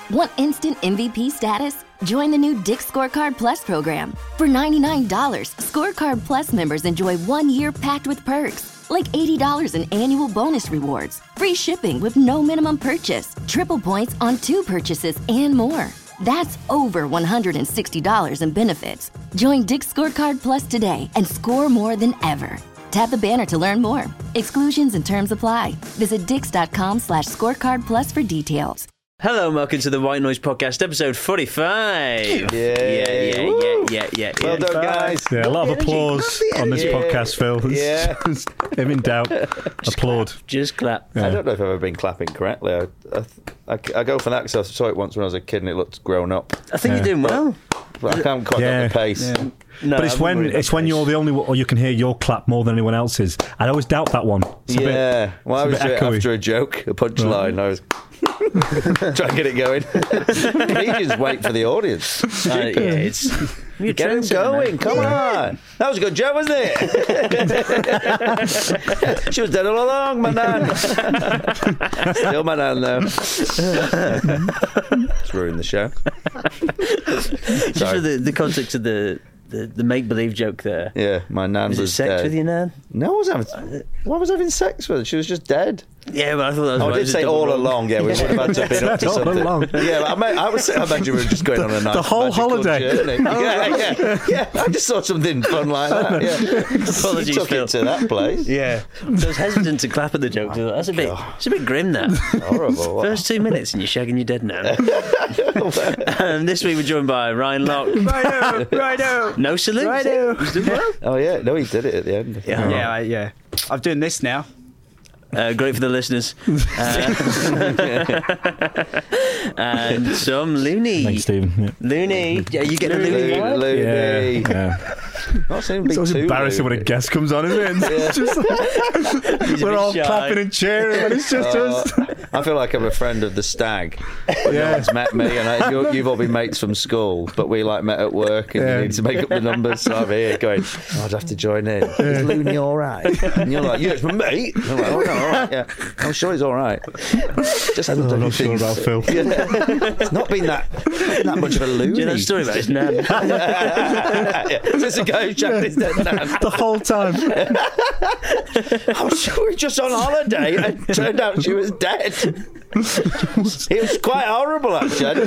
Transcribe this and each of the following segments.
Want instant MVP status? Join the new Dick's Scorecard Plus program. For $99, Scorecard Plus members enjoy 1 year packed with perks, like $80 in annual bonus rewards, free shipping with no minimum purchase, triple points on 2 purchases, and more. That's over $160 in benefits. Join Dick's Scorecard Plus today and score more than ever. Tap the banner to learn more. Exclusions and terms apply. Visit dix.com/scorecard plus for details. Hello and welcome to the White Noise Podcast, episode 45. Yeah. Well done, guys. Yeah, a lot of applause on this podcast, Phil. Yeah. If in doubt, applaud. Just clap. I don't know if I've ever been clapping correctly. I go for that because I saw it once when I was a kid and it looked grown up. I think you're doing well. But I can't quite get the pace. Yeah. No, but it's when you're the only one, or you can hear your clap more than anyone else's. I always doubt that one. It's I was doing it echoey. after a joke, a punchline. I was trying to get it going. Comedians wait for the audience. Get him going, come on. That was a good joke, wasn't it? She was dead all along, my nan. Still my nan, though. It's ruined the show. Just for the context of the make-believe joke there. Yeah, my nan was sex dead. with your nan? No, I was having sex with her. She was just dead. Yeah, but I thought that was I did say all along. Yeah, we would have had to have been up to All something. along. Yeah, I imagine we were just going on a nice The whole magical holiday. journey. Yeah. I just saw something fun like that. Yeah, Apologies, you took Phil. it to that place. Yeah. So I was hesitant to clap at the joke. It's a bit grim, that. Horrible. First 2 minutes and you're shagging your dead nan. This week we're joined by Ryan Locke. Righto. No salute. Righto. Oh yeah, no, he did it at the end. Yeah. I'm doing this now. Great for the listeners. And some Looney. Thanks, Stephen. Yeah. Looney. Yeah, you get a Looney vibe? Looney. Yeah. Not saying It's always too embarrassing when a Looney. guest comes on, isn't it? It's just we're all shy. clapping and cheering, and it's just us. I feel like I'm a friend of the stag. No one's met me, and you've all been mates from school, but we met at work, and you need to make up the numbers. So I'm here going, I'd have to join in. Is Looney all right? And you're like, yeah, it's my mate. And I'm like, oh no, all right, yeah, I'm sure he's all right. Just hasn't done I'm not sure anything. about Phil. It's not been that much of a Looney. Do you know the story about his nan? Is this a guy who checked his dead nan? The whole time. I'm sure we were just on holiday, and it turned out she was dead. It was quite horrible, actually.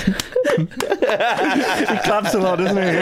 He claps a lot, doesn't he?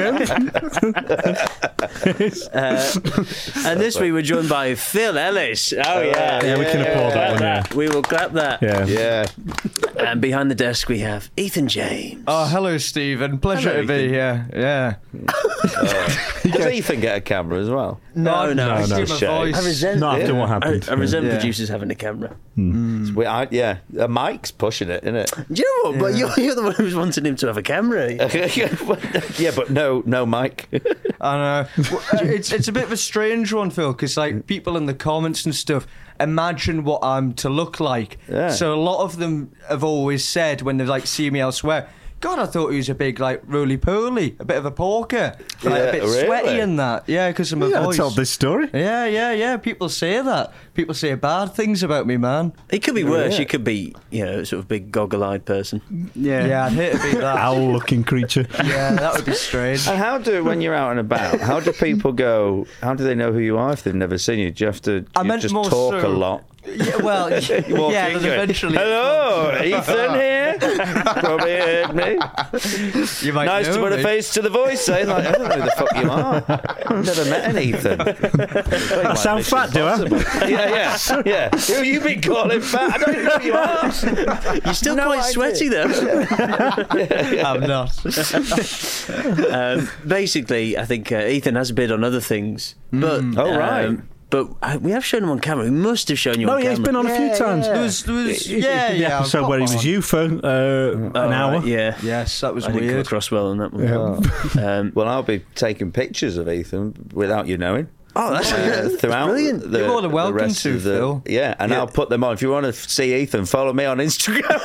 And this week we're joined by Phil Ellis. Oh yeah. Yeah, we can applaud that one, yeah. We will clap that. Yeah. And behind the desk we have Ethan James. Oh, hello, Stephen. Pleasure Hello, to be here. Yeah. Does Ethan get a camera as well? No. I do my Shame. voice. I resent Not after what happened. I resent Yeah. producers having a camera. A mic's pushing it, isn't it? Do you know what? But you're the one who's wanting him to have a camera. Yeah, but no mic. I know. Well, it's a bit of a strange one, Phil, because people in the comments and stuff imagine what I'm to look like. Yeah. So a lot of them have always said when they see me elsewhere, God, I thought he was a big roly-poly, a bit of a porker, a bit really? sweaty and that. Yeah, because of my I voice. told this story. Yeah. People say that. People say bad things about me, man. It could be worse. Yeah. You could be, sort of big goggle-eyed person. Yeah, I'd hate to be that. Owl-looking creature. Yeah, that would be strange. And when you're out and about, how do people go? How do they know who you are if they've never seen you? Do you have to just more talk so- a lot? Yeah, well, You walk yeah, in there's going, eventually. hello, Ethan here. Probably heard me. You might Nice know to put a me. face to the voice, saying like, I don't know who the fuck you are. I've never met an Ethan. I sound fat, do I? Yeah. Who have you been calling fat? I don't even know who you are. You're still No quite idea. sweaty, though. I'm not. Basically, I think Ethan has a bid on other things. But, Oh, right. But we have shown him on camera. We must have shown you No, on yeah, camera. he's been on a few times. There was The episode where he was you for an hour. Right, yeah. Yes, that was I didn't come weird. across well on that one. Yeah. Well, I'll be taking pictures of Ethan without you knowing. Oh, that's Throughout brilliant. the, You're more than welcome the rest to, of the, Phil. Yeah, and I'll put them on. If you want to see Ethan, follow me on Instagram.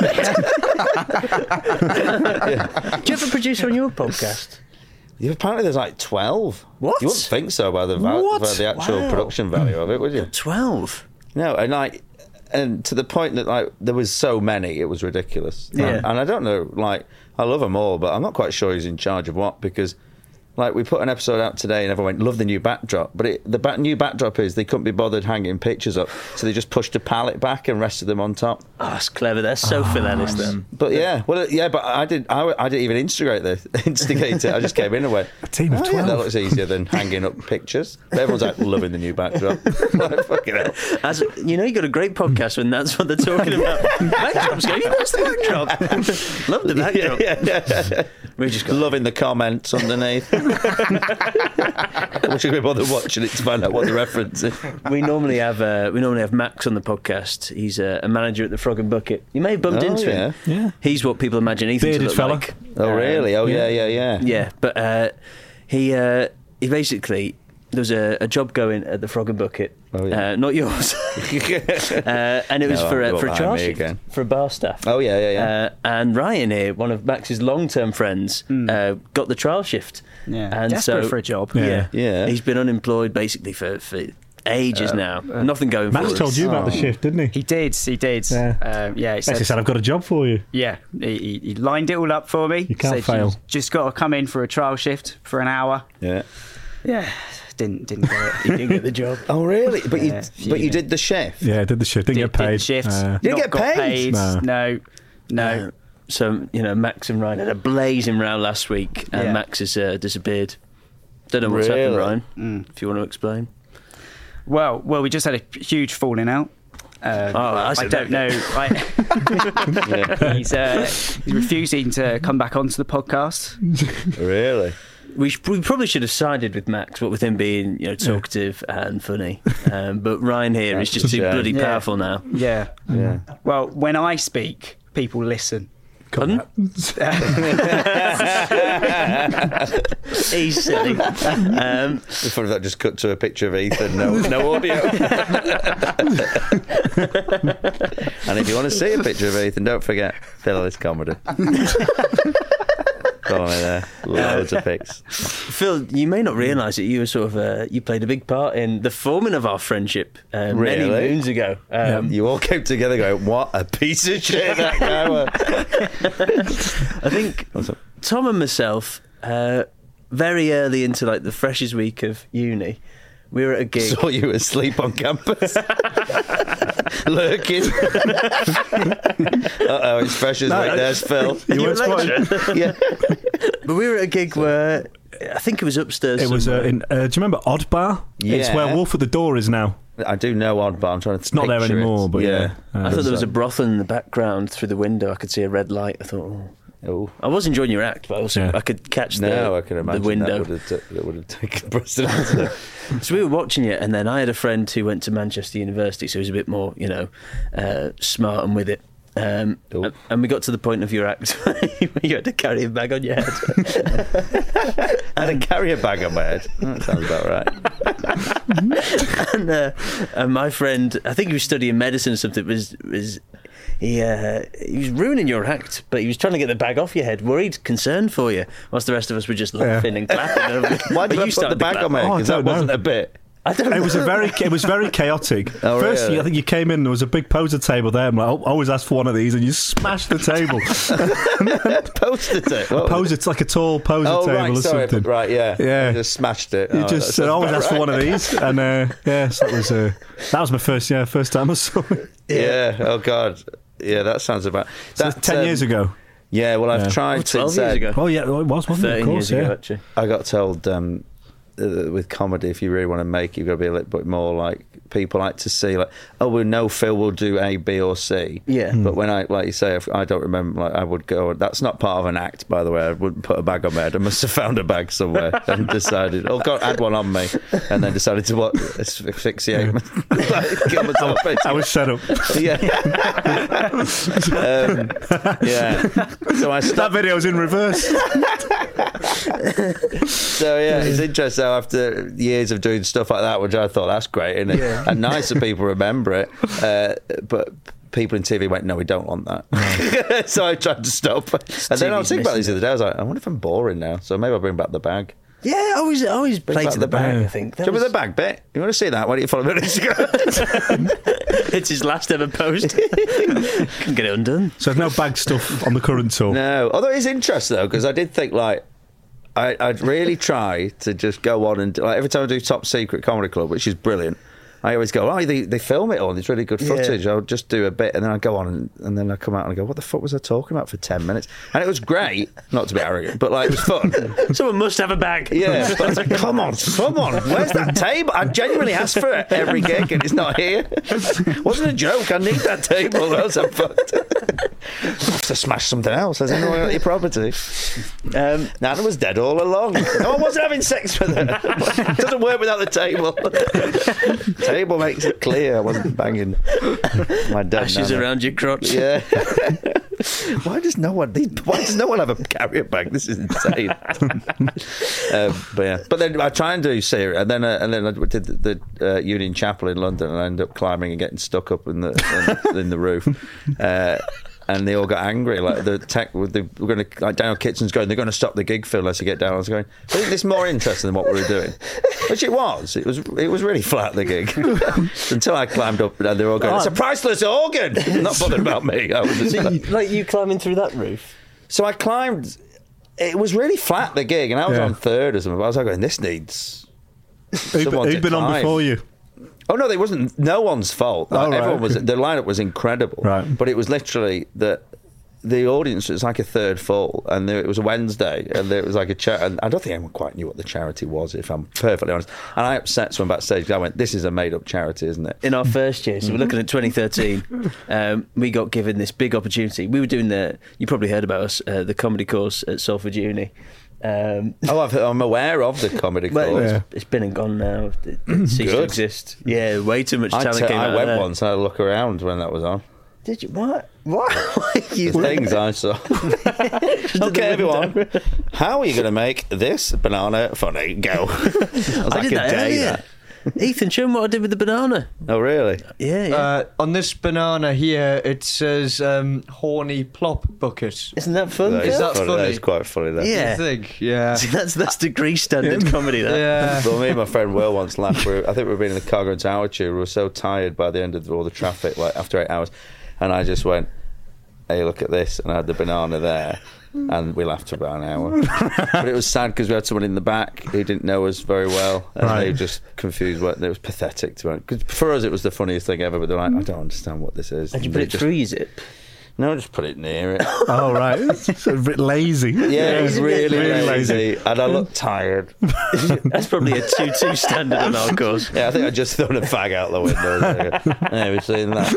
Do you have a producer on your podcast? Yeah, apparently there's like 12. What? You wouldn't think so by the, What? by the actual Wow. production value of it, would you? 12? No, and like and to the point that like there was so many, it was ridiculous. Yeah. And I don't know, like I love them all, but I'm not quite sure he's in charge of what, because like we put an episode out today and everyone went, love the new backdrop, but the new backdrop is they couldn't be bothered hanging pictures up, so they just pushed a pallet back and rested them on top. Oh, that's clever. That's so Phil Ellis then. But but I didn't even instigate it. I just came in and went, A team of 12. that looks easier than hanging up pictures. But everyone's like loving the new backdrop. Like, fucking hell. As you know, you got a great podcast when that's what they're talking about. Backdrop's going. What's the backdrop? Love the backdrop. Yeah. We just got Loving the comments underneath. We should be bothered watching it to find out what the reference is. We normally have Max on the podcast. He's a manager at the Frog and Bucket. You may have bumped into him. Yeah. He's what people imagine Ethan to Bearded look fella. like. Oh, really? Oh, yeah. Yeah, but he basically, there was a job going at the Frog and Bucket. Oh, yeah. Not yours. And it was No, for I've got a behind trial me shift again. for a bar staff. Oh, yeah. And Ryan here, one of Max's long-term friends, got the trial shift. Yeah, And desperate so, for a job. Yeah. He's been unemployed basically for ages now. Nothing going for Max us. told you about the shift, didn't he? He did. Yeah. He He said, said, I've got a job for you. yeah, he lined it all up for me. You can't said, fail. "You just got to come in for a trial shift for an hour." Yeah. Yeah, didn't get it. He didn't get the job. Oh, really? But Yeah, you did the shift? Yeah, I did the shift. Didn't get Did paid. the shifts. Didn't Not get got paid? No. So, Max and Ryan had a blazing row last week, and Yeah. Max has disappeared. Don't know what's happened, Really? Ryan, if you want to explain. Well, we just had a huge falling out. I I don't know. He's refusing to come back onto the podcast. Really? We probably should have sided with Max, but with him being talkative and funny. But Ryan here is just too Yeah. bloody Yeah. powerful now. Yeah. Yeah. Well, when I speak, people listen. Pardon? He's silly. Before that just cut to a picture of Ethan, no audio. And if you want to see a picture of Ethan, don't forget Phil Ellis Comedy. Go on there, loads of pics. Phil, you may not realise that you were sort of you played a big part in the forming of our friendship many Really? moons ago. You all came together going, what a piece of shit that guy was. I think Tom and myself, very early into like the freshest week of uni, we were at a gig. Saw you asleep on campus. Lurking. Uh-oh, it's freshers week. There's Phil. You weren't spotted. Yeah. But we were at a gig where I think it was upstairs. It was somewhere. do you remember Odd Bar? It's Yeah. where Wolf at the Door is now. I do know Odd, but I'm trying to It's not there picture anymore, it. but yeah. I thought there was a brothel in the background through the window. I could see a red light. I thought, Oh. I was enjoying your act, but also Yeah. I could catch No, I can the imagine window. that would have taken precedence. So we were watching it, and then I had a friend who went to Manchester University, so he was a bit more, smart and with it. And we got to the point of your act where you had to carry a bag on your head. I had to carry a bag on my head. That sounds about right. And my friend, I think he was studying medicine or something, he was ruining your act, but he was trying to get the bag off your head, worried, concerned for you, whilst the rest of us were just laughing and clapping. Why did you put the bag on my head? Because that wasn't a bit. I don't know. It was very chaotic. Oh, First, really? I think you came in. There was a big poser table there. I'm like, I always ask for one of these, and you smashed the table. Posted it. What was Poser, it's like a tall poser Oh, table right, or sorry. something. Right, yeah. Yeah. I just smashed it. You Oh, just that said, sounds always about ask for right. one of these, and so that was my first time I saw it. Yeah. Oh, God. Yeah, that sounds about... So 10 years ago. Yeah, well, I've Yeah. tried 12 since years then. ago. Oh yeah, it was, wasn't it? 13 Of course, years ago, yeah. actually. I got told with comedy, if you really want to make it, you've got to be a little bit more like people like to see, like, oh, we know Phil will do A, B, or C. Yeah. But when like you say, I don't remember, like, I would go, that's not part of an act, by the way. I wouldn't put a bag on my head. I must have found a bag somewhere and decided, oh, God, add one on me. And then decided to asphyxiate. Kill myself, I was set up. yeah. Yeah. So I That stopped. video's in reverse. So yeah, it's interesting how after years of doing stuff like that, which I thought that's great, isn't it? Yeah. And nice that people remember it. But people in TV went, no, we don't want that. So I tried to stop. And then I was thinking about this the other day. I was like, I wonder if I'm boring now. So maybe I'll bring back the bag. Yeah, I always play to the bag, I think. Do you remember the bag bit? You want to see that? Why don't you follow me on Instagram? It's his last ever post. Couldn't get it undone. So there's no bag stuff on the current tour? No. Although it's interesting, though, because I did think, like, I'd really try to just go on and do, like, every time I do Top Secret Comedy Club, which is brilliant, I always go, oh, they film it all. There's really good footage. Yeah. I'll just do a bit, and then I go on, and then I come out and I go, what the fuck was I talking about for 10 minutes? And it was great, not to be arrogant, but like it was fun. Someone must have a bag. Yeah, but I was like, come on, where's that table? I genuinely asked for it every gig, and it's not here. Wasn't a joke. I need that table, or else I'm fucked. I have to smash something else. Has anyone got your property? Nana was dead all along. No one wasn't having sex with her. It doesn't work without the table. Table makes it clear I wasn't banging my dad. Ashes around your crotch. Yeah. Why does no one have a carrier bag? This is insane. But then I try and do Syria, and then I did the Union Chapel in London, and I ended up climbing and getting stuck up in the roof. And they all got angry. Like the tech, we're going to, like Daniel Kitchen's going, they're going to stop the gig, Phil, unless you get down. I was going, isn't this more interesting than what we were doing? Which it was. It was really flat, the gig. Until I climbed up, and they're all going, it's a priceless organ. Not bothered about me. I was just Like you climbing through that roof. So I climbed. It was really flat, the gig, and I was on third or something. I was like going, this needs. Who'd been on before you? Oh no, it wasn't. No one's fault. Like, everyone was. The lineup was incredible. Right. But it was literally that the audience was like a third full, and it was a Wednesday, and there was like a chat. And I don't think anyone quite knew what the charity was, if I'm perfectly honest. And I upset someone backstage. I went, "This is a made-up charity, isn't it?" In our first year, so we're looking at 2013, we got given this big opportunity. We were doing you probably heard about us, the comedy course at Salford Uni. I'm aware of the comedy course. It's been and gone now. It ceased to exist. Yeah, way too much talent came out I went there. once and I had a look around when that was on. Did you? What? The things I saw. Okay, everyone. How are you going to make this banana funny? Go. I did that earlier. Ethan, show him what I did with the banana. Oh, really? Yeah. On this banana here, it says horny plop bucket. Isn't that fun? Is that funny? That is quite funny, that. Yeah. I think, yeah. See, that's degree standard comedy, that. Yeah. Well, me and my friend Will once laughed. I think we've been in the Cargo and Tower tube. We were so tired by the end of all the traffic, like after 8 hours. And I just went, hey, look at this. And I had the banana there. And we laughed for about an hour. But it was sad because we had someone in the back who didn't know us very well. And they were just confused. It was pathetic to me. Because for us, it was the funniest thing ever. But they're like, I don't understand what this is. Did you put it through your zip? No, just put it near it. Oh, right. It's a bit lazy. Yeah, it was really lazy. And I looked tired. That's probably a 2-2 standard on our course. Yeah, I think I just thrown a fag out the window. Yeah, we've seen that.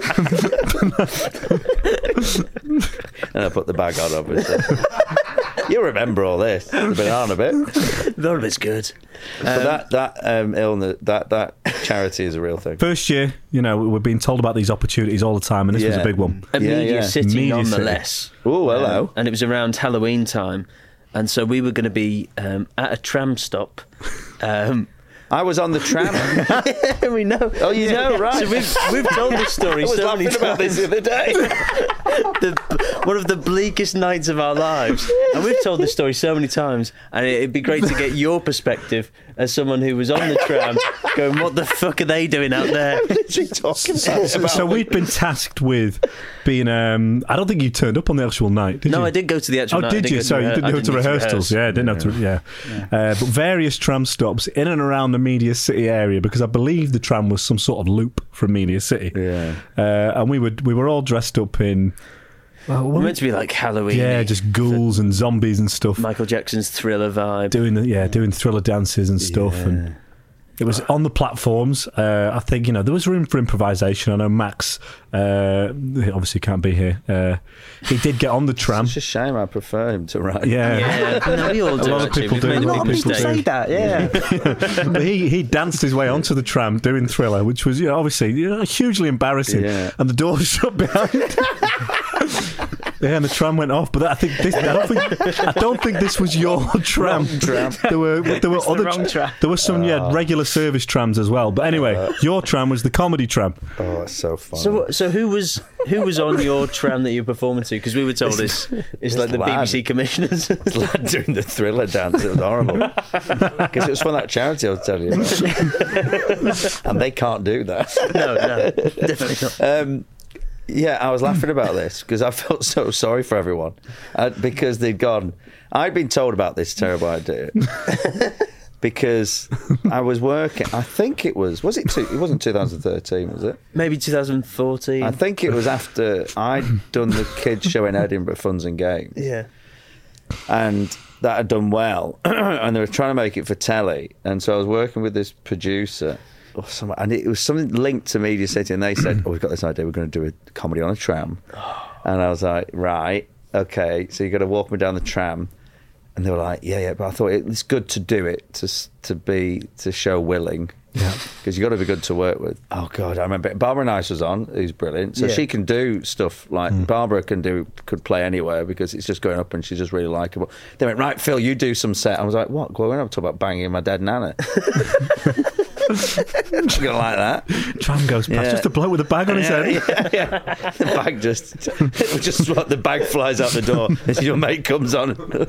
And I put the bag on, obviously. You remember all this, the banana bit. None of it's good. But that illness, that charity is a real thing. First year, we're being told about these opportunities all the time, and this was a big one. A Media City, Media nonetheless. Oh, hello. And it was around Halloween time. And so we were going to be at a tram stop. I was on the tram. Yeah, we know. Oh, you know, right. So we've told this story so many times. about this the other day. One of the bleakest nights of our lives. And we've told this story so many times, and it'd be great to get your perspective as someone who was on the tram going, what the fuck are they doing out there? So we'd been tasked with being... I don't think you turned up on the actual night, did you? No, I did go to the actual night. Oh, did you? Sorry, you didn't go to rehearsals. Yeah, I didn't have to... Yeah. But various tram stops in and around the Media City area, because I believe the tram was some sort of loop from Media City. Yeah. And we were all dressed up in... We're meant to be like Halloween. Yeah, just ghouls and zombies and stuff. Michael Jackson's Thriller vibe. Doing Thriller dances and stuff. Yeah. And it was on the platforms. I think, there was room for improvisation. I know Max, he obviously can't be here. He did get on the tram. It's a shame. I prefer him to ride. Yeah. No, we all do. A lot of people do. A lot of people say that, yeah. But he danced his way onto the tram doing Thriller, which was obviously hugely embarrassing. Yeah. And the door was shut behind. Yeah, and the tram went off. But I don't think this was your tram. There were other wrong tram. There were some regular service trams as well. But anyway, your tram was the comedy tram. Oh, it's so funny. So who was on your tram that you were performing to? Because we were told it's like the lad. BBC commissioners. This lad doing the Thriller dance. It was horrible. Because it was from that charity I was telling you about. And they can't do that. No, definitely not. Yeah, I was laughing about this because I felt so sorry for everyone because they'd gone. I'd been told about this terrible idea because I was working. I think it was it? It wasn't 2013, was it? Maybe 2014. I think it was after I'd done the kids show in Edinburgh, Funs and Games. Yeah. And that had done well, and they were trying to make it for telly. And so I was working with this producer. And it was something linked to Media City, and they said, we've got this idea, we're going to do a comedy on a tram. And I was like, right, okay, so you've got to walk me down the tram. And they were like, yeah, but I thought it's good to do it, to show willing. Yeah. Because you've got to be good to work with. Oh, God, I remember Barbara Nice was on, who's brilliant. So she can do stuff like, Barbara could play anywhere because it's just going up and she's just really likeable. They went, right, Phil, you do some set. I was like, what? We're not talking about banging my dead nana. I'm not going to like that. Tram goes past, just a bloke with a bag on his head. Yeah. The bag just the bag flies out the door as your mate comes on. The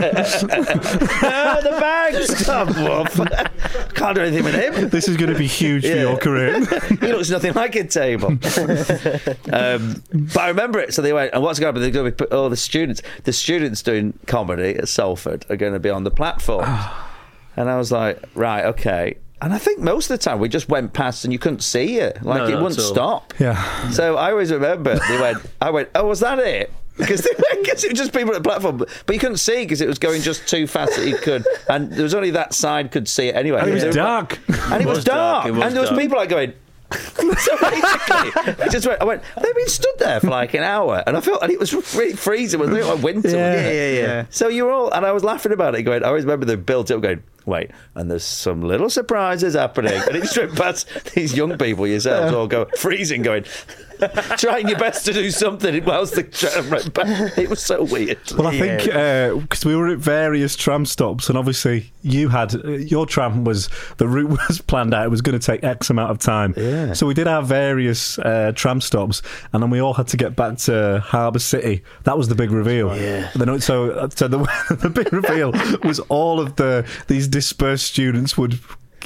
bag! Stop, Wolf. Can't do anything with him. This is going to be huge for your career. He looks nothing like a table. But I remember it. So they went, and what's going to happen? They're going to be, the students doing comedy at Salford are going to be on the platform. And I was like, right, okay. And I think most of the time we just went past and you couldn't see it. Like, it wouldn't stop. Yeah. So I always remember I went, oh, was that it? Because it was just people at the platform, but you couldn't see because it was going just too fast that you could, and there was only that side could see it anyway. And it was dark. And it was dark. And there was people like going. So basically, I went. They've been stood there for like an hour, and I felt, and it was really freezing. It was like winter. Yeah. So you're all, and I was laughing about it, going. I always remember they built up, going. Wait, and there's some little surprises happening, and it just went past these young people yourselves all go freezing, going. Trying your best to do something whilst the tram went back. It was so weird. Well, I think because we were at various tram stops, and obviously you had your tram the route was planned out. It was going to take X amount of time. Yeah. So we did our various tram stops, and then we all had to get back to Harbour City. That was the big reveal. Yeah. So the big reveal was all of these dispersed students would,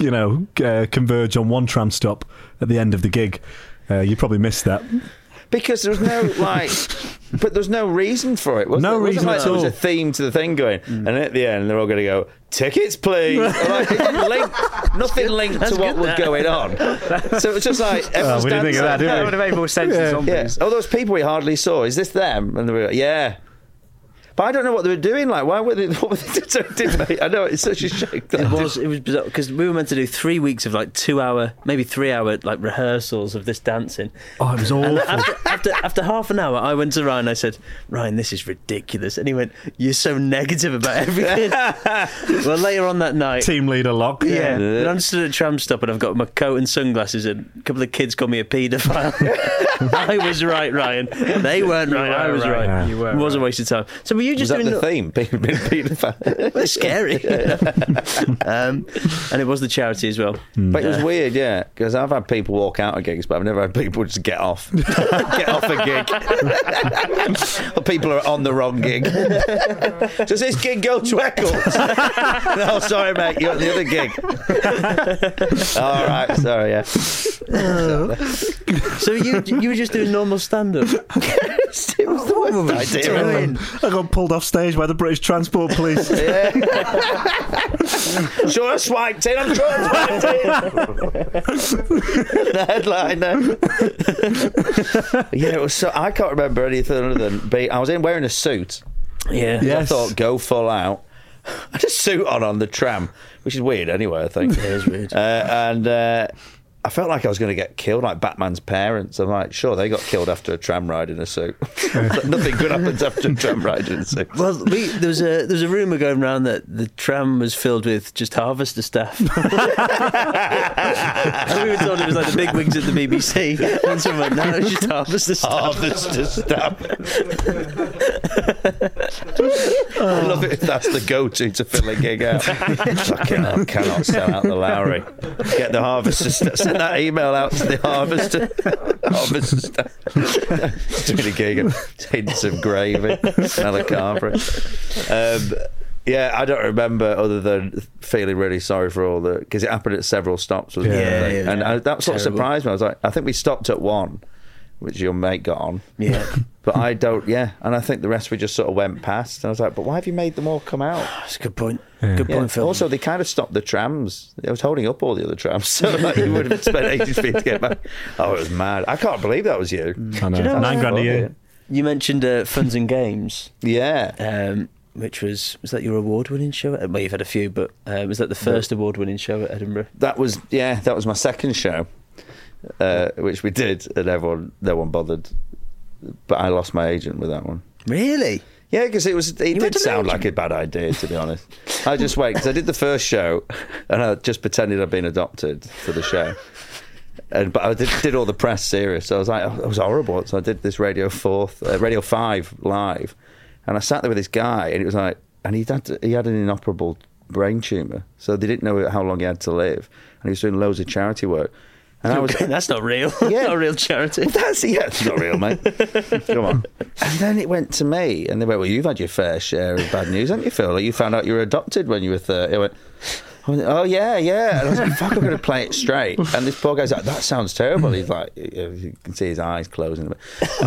converge on one tram stop at the end of the gig. You probably missed that. Because there was but there's no reason for it. No reason at all. There was a theme to the thing going, and at the end they're all going to go, tickets please. Like, it didn't nothing linked to what was going on. So it was just like, everyone's we didn't think of that, did we? That would have made more sense than zombies. Yeah. All those people we hardly saw, is this them? And they were like, yeah. But I don't know what they were doing. Like, why were they? What were they doing? I know, it's such a shame. It was bizarre because we were meant to do 3 weeks of like 2 hour, maybe 3 hour like rehearsals of this dancing. Oh, it was awful. And after half an hour, I went to Ryan. I said, "Ryan, this is ridiculous." And he went, "You're so negative about everything." Well, later on that night, team leader lock. Yeah. And I'm stood at a tram stop, and I've got my coat and sunglasses, and a couple of kids called me a paedophile. I was right, Ryan. They weren't right. I was right. Yeah. You were. It was a waste of time. So were you just doing the theme? Being paedophile. It's scary. And it was the charity as well. But it was weird, yeah, because I've had people walk out of gigs, but I've never had people just get off a gig. Or people are on the wrong gig. Does this gig go to Eccles? No, sorry, mate, you're at the other gig. All right, sorry, yeah. So you were just doing normal stand-up? It was the worst idea. I got pulled off stage by the British Transport Police. Yeah. Sure, I swiped in. I'm sure I swiped in. The headliner. Yeah, it was so. I can't remember anything other than I was wearing a suit. Yeah. Yes. I thought go full out. I had a suit on the tram, which is weird anyway. I think it is weird. I felt like I was going to get killed, like Batman's parents. I'm like, sure, they got killed after a tram ride in a suit. Nothing good happens after a tram ride in a suit. Well, there was a rumour going around that the tram was filled with just Harvester staff. And we were told it was like the big wigs at the BBC. And someone went, no, it's just Harvester staff. Harvester staff. I love it if that's the go-to to fill a gig out. Fucking hell, cannot sell out the Lowry. Get the Harvester staff. Send that email out to the Harvester staff. Doing a gig and hints of gravy, smell of carpet. Yeah, I don't remember other than feeling really sorry for all the, because it happened at several stops, wasn't it? And that sort of surprised me. I was like, I think we stopped at one, which your mate got on. Yeah. But I don't, and I think the rest we just sort of went past. And I was like, but why have you made them all come out? That's a good point. Yeah. Good point, Phil. Also, they kind of stopped the trams. I was holding up all the other trams, so like, you would have spent ages for you to get back. Oh, it was mad. I can't believe that was you. I know. Do you know £9 a year. You mentioned Funs and Games. Yeah. Which was that your award-winning show? Well, you've had a few, but was that the first award-winning show at Edinburgh? That was my second show, which we did, and no one bothered. But I lost my agent with that one. Really? Yeah, because it did sound like a bad idea, to be honest. I just wait, because I did the first show, and I just pretended I'd been adopted for the show. But I did all the press serious, so I was like, it was horrible. So I did this Radio 5 live. And I sat there with this guy, and it was like, and he had an inoperable brain tumour, so they didn't know how long he had to live, and he was doing loads of charity work. And I was, that's not real. Yeah, not a real charity. It's not real, mate. Come on. And then it went to me, and they went, "Well, you've had your fair share of bad news, haven't you, Phil? Like, you found out you were adopted when you were 30." I went, "Oh yeah." And I was like, "Fuck, I'm going to play it straight." And this poor guy's like, "That sounds terrible." He's like, you can see his eyes closing a bit.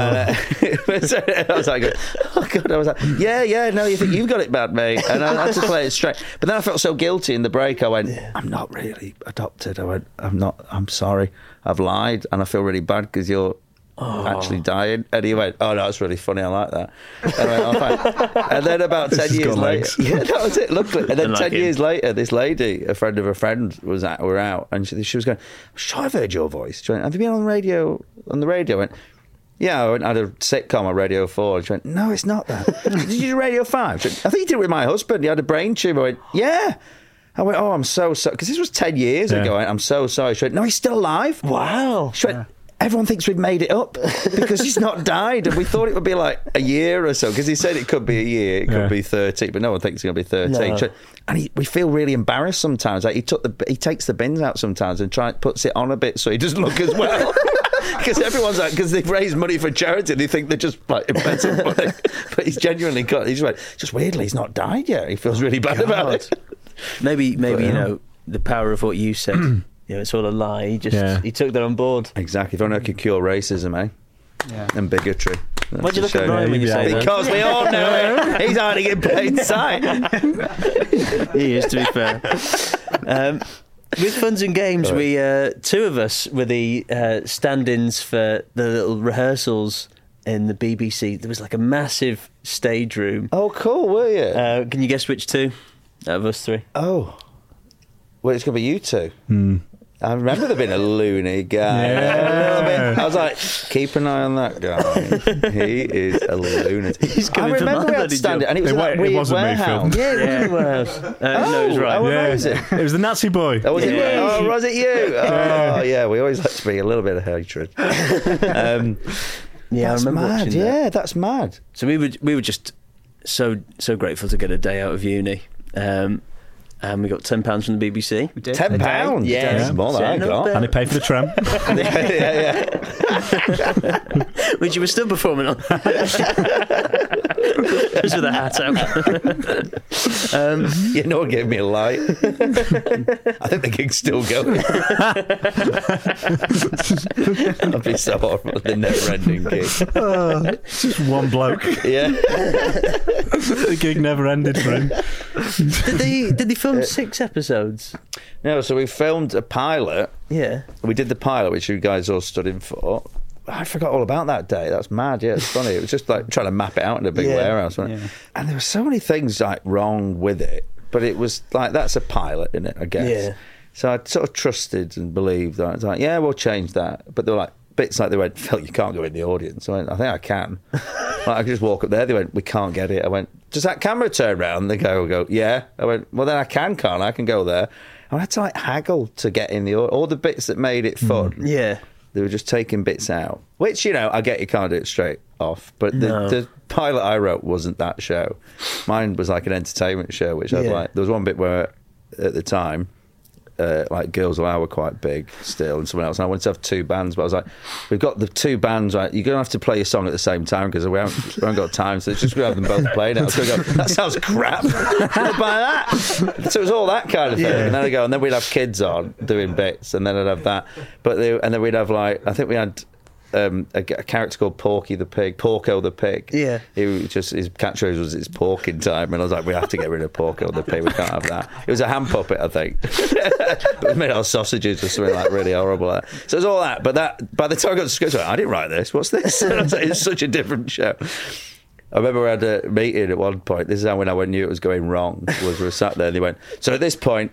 So I was like, "Oh God!" I was like, "Yeah, no, you think you've got it bad, mate?" And I had to play it straight. But then I felt so guilty in the break. I went, "I'm not really adopted." I went, I'm sorry. I've lied, and I feel really bad because you're actually dying." And he went, "Oh no, it's really funny. I like that." And I went, "Oh, fine." And then about 10 years later, that was it. Luckily, and then 10 years later, this lady, a friend of a friend, were out, and she was going, "I'm sure I've heard your voice." She went, "Have you been on the radio?" I went, "Yeah." I had a sitcom on Radio 4. She went, "No, it's not that." "Did you do Radio 5? She went, "I think you did it with my husband. He had a brain tumour." I went, "Yeah." I went, "Oh, I'm so sorry," because this was 10 years ago. I'm so sorry. She went, "No, he's still alive." Wow. She went, "Everyone thinks we've made it up because he's not died, and we thought it would be like a year or so, because he said it could be a year, it could be 30, but no one thinks it's going to be 13. No. And we feel really embarrassed sometimes. Like he takes the bins out sometimes and puts it on a bit so he doesn't look as well." Because everyone's like, because they've raised money for charity, they think they're just like embezzling money. But he's genuinely got. He's like, just weirdly, he's not died yet. He feels really bad about it. Maybe you know, the power of what you said. It's all a lie. He took that on board. Exactly. If only I could cure racism, and bigotry. Why'd you look at Ryan when you say that? Because we all know it. He's hiding in plain sight. He is, to be fair. With Funs and Games, we two of us were the stand-ins for the little rehearsals in the BBC. There was like a massive stage room. Oh, cool, were you? Can you guess which two out of us three? Oh. Well, it's going to be you two. I remember there being a loony guy. Yeah. I was like, keep an eye on that guy. He is a lunatic. I remember we had to stand it, and it was that weird warehouse. Yeah, it was. No, it was right. What was it? It was the Nazi boy. Oh, was it? Oh, was it you? Oh, yeah. We always like to be a little bit of hatred. I remember mad. That. That's mad. So we were just so grateful to get a day out of uni. And we got £10 from the BBC. We did. £10? Yeah. More than I got. And he paid for the tram. Which you were still performing on. Just with a hat out. You know what gave me a light? I think the gig's still going. That'd be so horrible. The never-ending gig. Just one bloke. Yeah. The gig never ended for him. Did they film 6 episodes? No, so we filmed a pilot. Yeah. We did the pilot, which you guys all stood in for. I forgot all about that day. That's mad. Yeah, it's funny. It was just like trying to map it out in a big warehouse. Wasn't it? And there were so many things like wrong with it. But it was like, that's a pilot, isn't it, I guess? Yeah. So I sort of trusted and believed that. I was like, yeah, we'll change that. But they were like, bits like they went, Phil, you can't go in the audience. I went, I think I can. Like, I could just walk up there. They went, we can't get it. I went, does that camera turn round? They go, yeah. I went, well, then I can't I? I can go there. I had to like haggle to get in the audience. All the bits that made it fun. Yeah. They were just taking bits out. Which, you know, I get you can't do it straight off. But the pilot I wrote wasn't that show. Mine was like an entertainment show, which I was like, there was one bit where at the time, like Girls Aloud were quite big still, and someone else. And I wanted to have 2 bands, but I was like, we've got the 2 bands, right? You're going to have to play a song at the same time because we haven't got time, so it's just going to have them both playing it. I was going to go, that sounds crap. Buy that. So it was all that kind of thing. And then I go, and then we'd have kids on doing bits, and then I'd have that. And then we'd have like, I think we had a character called Porco the Pig. Yeah. His catchphrase was, it's porking time. And I was like, we have to get rid of Porco the Pig. We can't have that. It was a hand puppet, I think. We made our sausages or something like really horrible. So it was all that. But that, by the time I got the script, I went, I didn't write this. What's this? And I was like, it's such a different show. I remember we had a meeting at one point. This is how when I knew it was going wrong. Was we were sat there and they went, so at this point,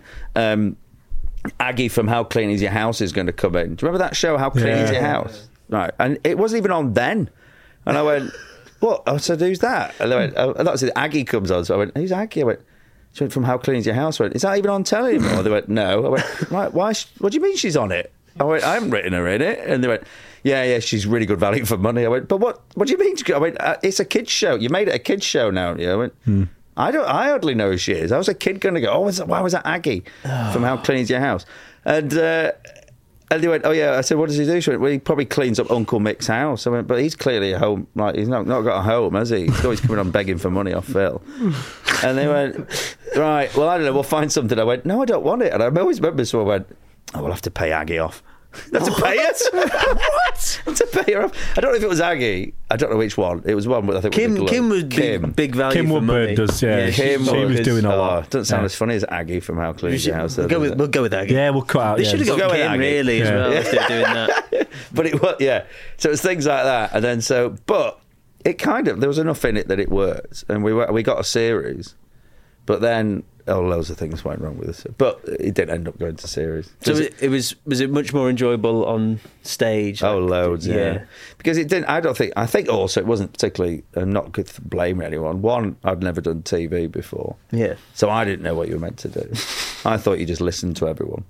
Aggie from How Clean Is Your House is going to come in. Do you remember that show, How Clean Is Your House? Right, and it wasn't even on then. And I went, what? I said, who's that? And they went, and that's it, Aggie comes on. So I went, who's Aggie? I went, she went from How Clean Is Your House? I went, is that even on telly anymore? They went, no. I went, right, why? What do you mean she's on it? I went, I haven't written her in it. And they went, yeah, she's really good value for money. I went, but what do you mean? I went, it's a kids show. You made it a kids show now. I went, I hardly know who she is. I was a kid going to go, why was that Aggie from How Clean Is Your House? And they went, oh yeah. I said, what does he do? She went, well, he probably cleans up Uncle Mick's house. I went, but he's clearly at home. Like, he's not got a home, has he? He's always coming on begging for money off Phil. And they went, right, well, I don't know, we'll find something. I went, no, I don't want it. And I always remember someone went, oh, we'll have to pay Aggie off. Have to pay it? What? Have to pay her off? I don't know if it was Aggie. I don't know which one. It was one with, I think, Kim was big value Kim for Woodburn money. Does, yeah. Kim she was doing a lot. Doesn't sound as funny as Aggie from How Clean Is Your House. We'll go with Aggie. Yeah, we'll cut out. They should have got Kim really as well if they're doing that. But it was, so it was things like that. And then but it kind of, there was enough in it that it worked. And we got a series. But then loads of things went wrong with it. But it didn't end up going to series. So was it much more enjoyable on stage? Oh, loads, yeah. Because it didn't, I think also it wasn't particularly, not good for blaming anyone. One, I'd never done TV before. Yeah. So I didn't know what you were meant to do. I thought you just listened to everyone.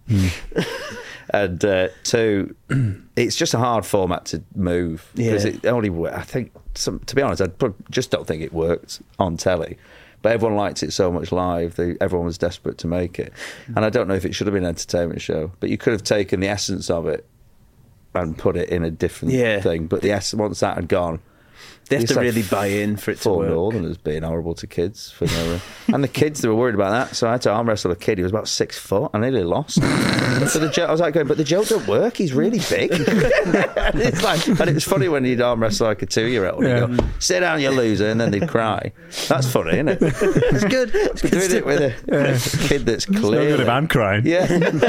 And 2, it's just a hard format to move. Because it only, I think, to be honest, just don't think it worked on telly. But everyone liked it so much live. Everyone was desperate to make it. And I don't know if it should have been an entertainment show, but you could have taken the essence of it and put it in a different thing. But once that had gone, they have to really buy in for it to work. Northerners being horrible to kids for no reason. And the kids, they were worried about that. So I had to arm wrestle a kid. He was about 6 foot. I nearly lost. So I was like going, but the joke don't work. He's really big. And it was funny when you'd arm wrestle like a 2-year-old. Yeah. You go, sit down, you loser, and then they'd cry. That's funny, isn't it? It's good. Doing it with a kid that's clear. No good if I'm crying. Yeah.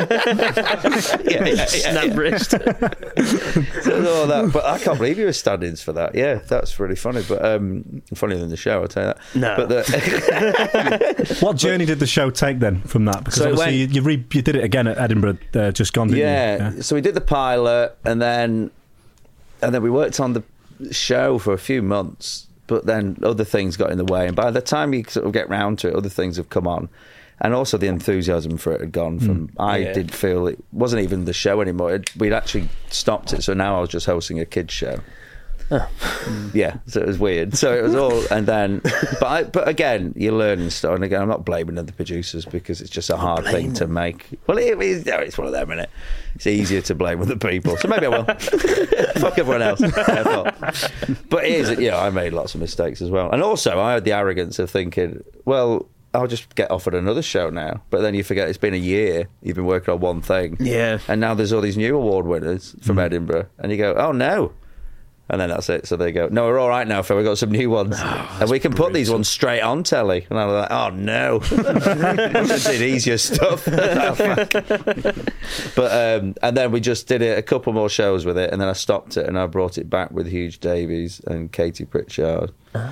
Snap wrist. So all that. But I can't believe you were stand-ins for that. Yeah, that's really funny, but funnier than the show, I'll tell you that. No. But what journey did the show take then from that? Because obviously you did it again at Edinburgh, just gone, didn't you? Yeah, so we did the pilot, and then we worked on the show for a few months, but then other things got in the way, and by the time you sort of get round to it, other things have come on. And also the enthusiasm for it had gone from, did feel it wasn't even the show anymore. We'd actually stopped it, so now I was just hosting a kids show. Oh. Yeah, so it was weird. So it was all, and then, but again, you're learning stuff. And again, I'm not blaming the producers because it's just a hard thing to make. Well, it's one of them, innit? It's easier to blame other people. So maybe I will. Fuck everyone else. But it is, I made lots of mistakes as well. And also, I had the arrogance of thinking, well, I'll just get offered another show now. But then you forget it's been a year, you've been working on one thing. Yeah. And now there's all these new award winners from Edinburgh. And you go, oh no. And then that's it. So they go, no, we're all right now, Phil. We've got some new ones. And we can put these ones straight on telly. And I was like, oh, no. I did easier stuff. But and then we just did it, a couple more shows with it. And then I stopped it and I brought it back with Huge Davies and Katie Pritchard.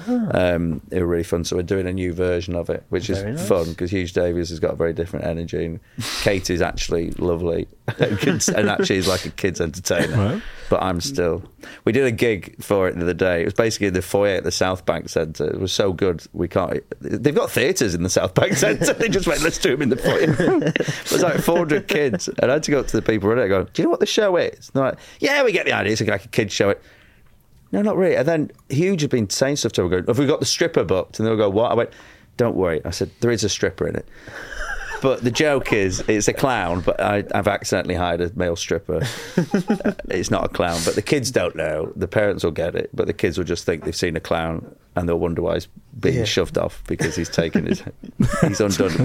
It was really fun. So we're doing a new version of it, which is fun because Huge Davies has got a very different energy. And Katie's actually lovely and actually is like a kid's entertainer. Right. But I'm still... We did a gig for it the other day. It was basically in the foyer at the South Bank Centre. It was so good. We can't... They've got theatres in the South Bank Centre. They just went, let's do them in the foyer. It was like 400 kids. And I had to go up to the people running it and go, do you know what the show is? And they're like, yeah, we get the idea. It's like a kid's show. No, not really. And then Huge had been saying stuff to her, going, have we got the stripper booked? And they'll go, what? I went, don't worry. I said, there is a stripper in it. But the joke is, it's a clown, but I've accidentally hired a male stripper. It's not a clown, but the kids don't know. The parents will get it, but the kids will just think they've seen a clown and they'll wonder why he's being shoved off because he's taken his... He's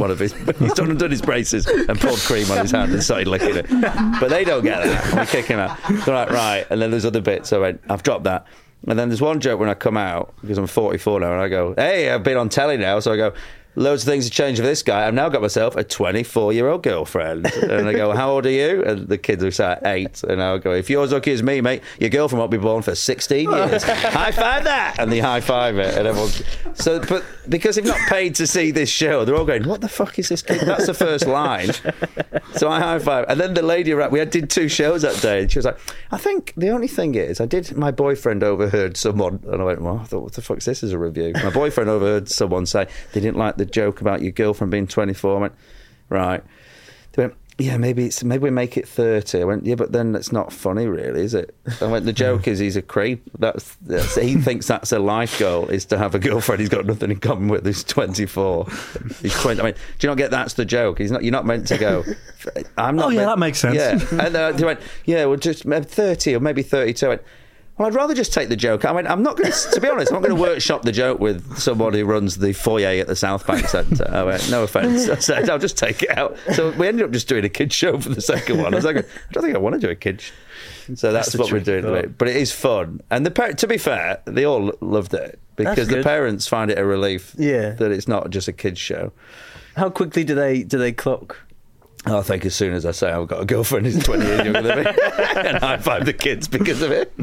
undone his braces and poured cream on his hand and started licking it. But they don't get that. And we kick him out. They're like, right. And then there's other bits. So I've dropped that. And then there's one joke when I come out, because I'm 44 now, and I go, hey, I've been on telly now. So I go... Loads of things have changed for this guy. I've now got myself a 24-year-old girlfriend. And I go, how old are you? And the kids will say 8. And I'll go, if you're as lucky as me, mate, your girlfriend won't be born for 16 years. High five that! And they high five it. And everyone... So, but because they've not paid to see this show, they're all going, what the fuck is this kid? That's the first line. So I high five. And then the lady, we did 2 shows that day. And she was like, I think the only thing is, my boyfriend overheard someone. And I went, well, I thought, what the fuck's this as a review? My boyfriend overheard someone say they didn't like the joke about your girlfriend being 24. I went, right. They went, yeah, maybe we make it 30. I went, yeah, but then it's not funny, really, is it? I went, the joke is he's a creep. He thinks that's a life goal, is to have a girlfriend he's got nothing in common with who's 24. He's 20. I mean, do you not get that's the joke? You're not meant to go. I'm not. That makes sense. Yeah, and they went, yeah, well, just 30 or maybe 32. I went, well, I'd rather just take the joke. I mean, I'm not going to be honest, I'm not going to workshop the joke with someone who runs the foyer at the South Bank Centre. I went, no offence. I said, I'll just take it out. So we ended up just doing a kid's show for the second one. I was like, I don't think I want to do a kid's show. So that's what we're doing. But it is fun. And to be fair, they all loved it because the parents find it a relief that it's not just a kid's show. How quickly do they clock? I think as soon as I say I've got a girlfriend who's 20 years younger than me, and high five the kids because of it.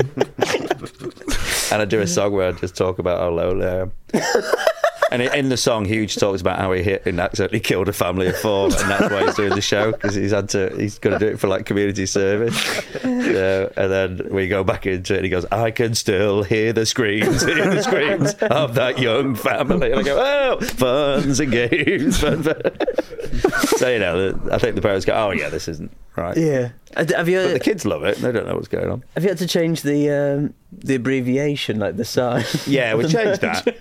And I do a song where I just talk about how lonely I am. And in the song, Huge talks about how he hit and accidentally killed a family of 4, and that's why he's doing the show, because he's got to do it for like community service. And then we go back into it, and he goes, I can still hear the screams of that young family. And I go, oh, funs and games, fun. So, I think the parents go, oh yeah, this isn't right. Yeah. But the kids love it. They don't know what's going on. Have you had to change the abbreviation, like the sign? Yeah, we changed that.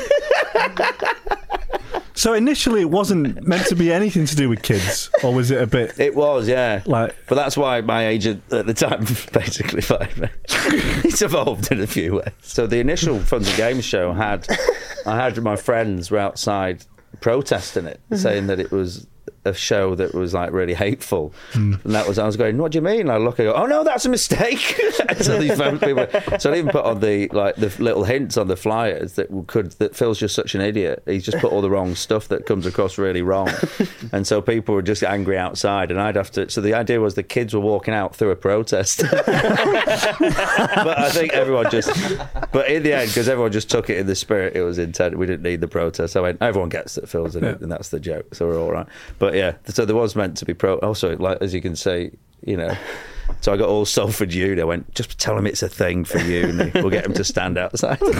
So initially it wasn't meant to be anything to do with kids, or was it a bit... It was, yeah. But that's why my agent at the time basically fired me. It's evolved in a few ways. So the initial Fun and Games show I had my friends were outside protesting it, saying that it was a show that was like really hateful, and I was going, what do you mean? I look, I go, oh no, that's a mistake. So these people, so I even put on the little hints on the flyers that Phil's just such an idiot. He's just put all the wrong stuff that comes across really wrong, and so people were just angry outside, and I'd have to. So the idea was the kids were walking out through a protest, but I think everyone but in the end, because everyone just took it in the spirit it was intended, we didn't need the protest. I went, everyone gets that Phil's in it, and that's the joke, so we're all right. But yeah, so there was meant to be also, like, as you can see, so I got all Salford Uni. I went, just tell them it's a thing for uni. We'll get them to stand outside. But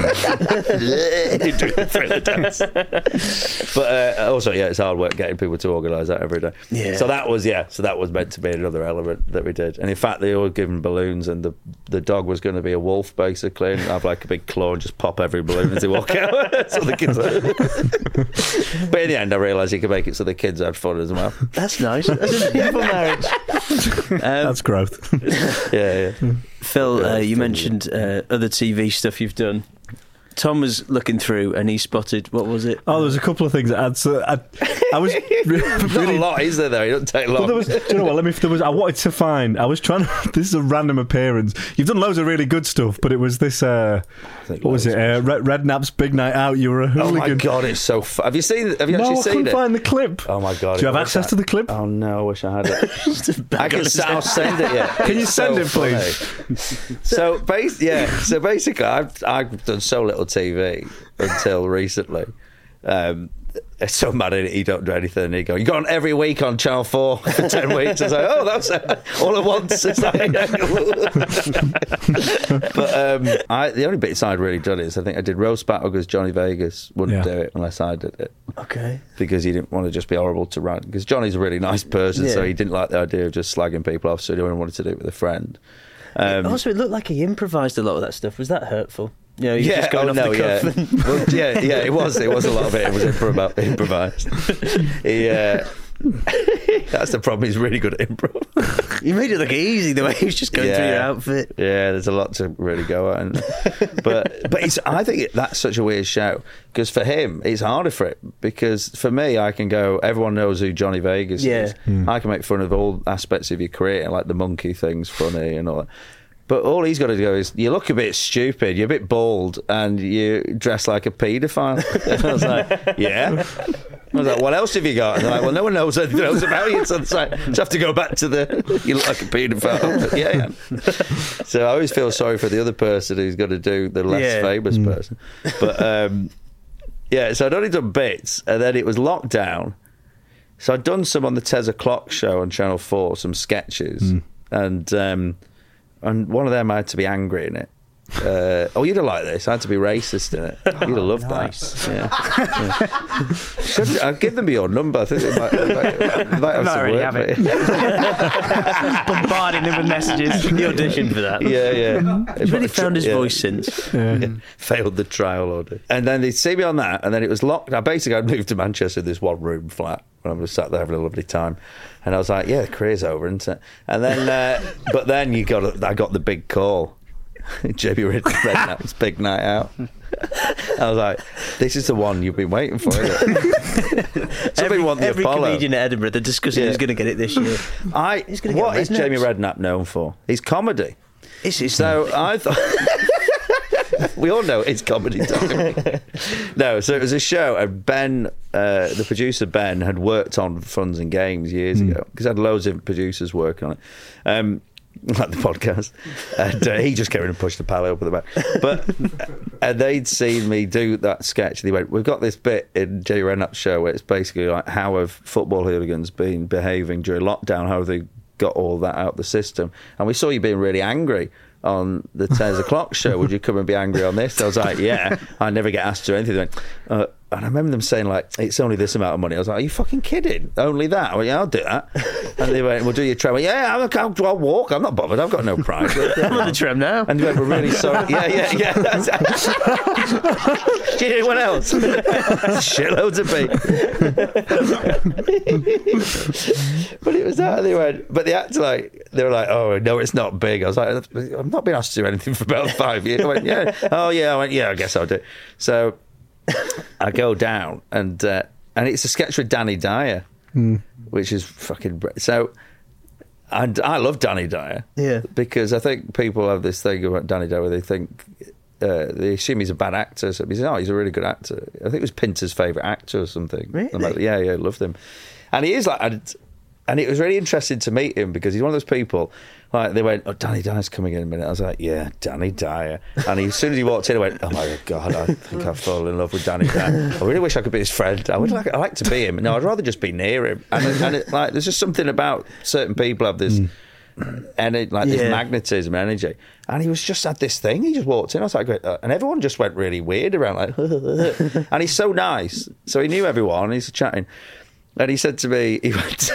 also, yeah, it's hard work getting people to organise that every day. Yeah. So that was meant to be another element that we did. And in fact, they all given balloons, and the dog was going to be a wolf, basically, and have like a big claw and just pop every balloon as they walk out. So the kids. But in the end, I realised you could make it so the kids had fun as well. That's nice. That's a beautiful marriage. That's growth. Yeah. Phil, you mentioned other TV stuff you've done. Tom was looking through and he spotted, what was it? Oh, there was a couple of things that I was Not really... a lot, is there, though? It doesn't take long. Well, there was, do you know what? I wanted to find. I was trying to. This is a random appearance. You've done loads of really good stuff, but it was this. What was it? Redknapp's Big Night Out. You were a hooligan. Oh my god, it's so. Have you seen? Have you actually No, I seen couldn't it? find the clip. Oh my god! Do you have access to the clip? Oh no, I wish I had it. I'll send it. Yeah. Can you send it, please? So basically, I've done so little TV until recently. It's so mad at it, he don't do anything. He go, you go on every week on Channel 4 for 10 weeks. I was like, oh, that's all at once. It's like, but the only bits I'd really done is I think I did roast battle because Johnny Vegas wouldn't do it unless I did it. Okay. Because he didn't want to just be horrible to run. Because Johnny's a really nice person, so he didn't like the idea of just slagging people off, so he only wanted to do it with a friend. Also, it looked like he improvised a lot of that stuff. Was that hurtful? You know, just going off the cuff. And... Well, it was a lot of it. It was improvised. That's the problem. He's really good at improv. You made it look easy the way he was just going through your outfit. Yeah, there's a lot to really go at. But I think that's such a weird show because for him it's harder for it because for me I can go. Everyone knows who Johnny Vegas is. I can make fun of all aspects of your career, like the monkey thing's funny and all that. But all he's got to do is, you look a bit stupid, you're a bit bald, and you dress like a paedophile. And I was like, yeah. I was like, what else have you got? And they're like, well, no one knows anything else about you. So it's like, just have to go back to you look like a paedophile. But yeah. So I always feel sorry for the other person who's got to do the less famous person. But so I'd only done bits, and then it was lockdown. So I'd done some on the Tez O'Clock show on Channel 4, some sketches, and one of them I had to be angry in it. You'd have liked this. I had to be racist in it. You'd have loved that. Yeah. I'll give them your number. I think they might have some work. Bombarding them with messages. He auditioned for that. Yeah. He's really found his voice since. Failed the trial order. And then they'd see me on that, and then it was locked. Basically, I moved to Manchester in this one-room flat. And I was sat there having a lovely time. And I was like, yeah, the career's over, isn't it? And then, but then I got the big call. Jamie Redknapp's Big Night Out. I was like, this is the one you've been waiting for, isn't it? Every comedian at Edinburgh, they're discussing who's going to get it this year. What is Jamie Redknapp known for? He's comedy. So I thought... We all know it's comedy time. No, so it was a show, and Ben, the producer Ben, had worked on Funs and Games years ago, because I had loads of producers working on it. Like the podcast, and he just came in and pushed the pallet up at the back. And they'd seen me do that sketch. And they went, "We've got this bit in Jamie Redknapp's show where it's basically like how have football hooligans been behaving during lockdown? How have they got all that out of the system? And we saw you being really angry on the 10 o'clock show. Would you come and be angry on this?" I was like, yeah. I never get asked to do anything. They went, and I remember them saying, like, it's only this amount of money. I was like, are you fucking kidding? Only that? I went, yeah, I'll do that. And they went, we'll do your tram. Yeah, I'll walk. I'm not bothered. I've got no pride. I'm on the tram now. And they went, we're really sorry. Yeah. Do you need anyone else? Shitloads of people. But it was that. And they went, but the actor, they were like, oh, no, it's not big. I was like, I've not been asked to do anything for about 5 years. I went, yeah. Oh, yeah. I went, yeah, I guess I'll do it. So I go down, and it's a sketch with Danny Dyer, which is fucking so. And I love Danny Dyer, because I think people have this thing about Danny Dyer where they think they assume he's a bad actor. So he's a really good actor. I think it was Pinter's favourite actor or something. Really? I'm like, yeah, loved him, and he is like. And it was really interesting to meet him because he's one of those people, like, they went, oh, Danny Dyer's coming in a minute. I was like, yeah, Danny Dyer. And as soon as he walked in, I went, oh my God, I think I've fallen in love with Danny Dyer. I really wish I could be his friend. I like to be him. No, I'd rather just be near him. And there's just something about certain people have this, this magnetism, energy. And he was just had this thing. He just walked in. I was like, and everyone just went really weird around, like, and he's so nice. So he knew everyone. He's chatting. And he said to me, he went,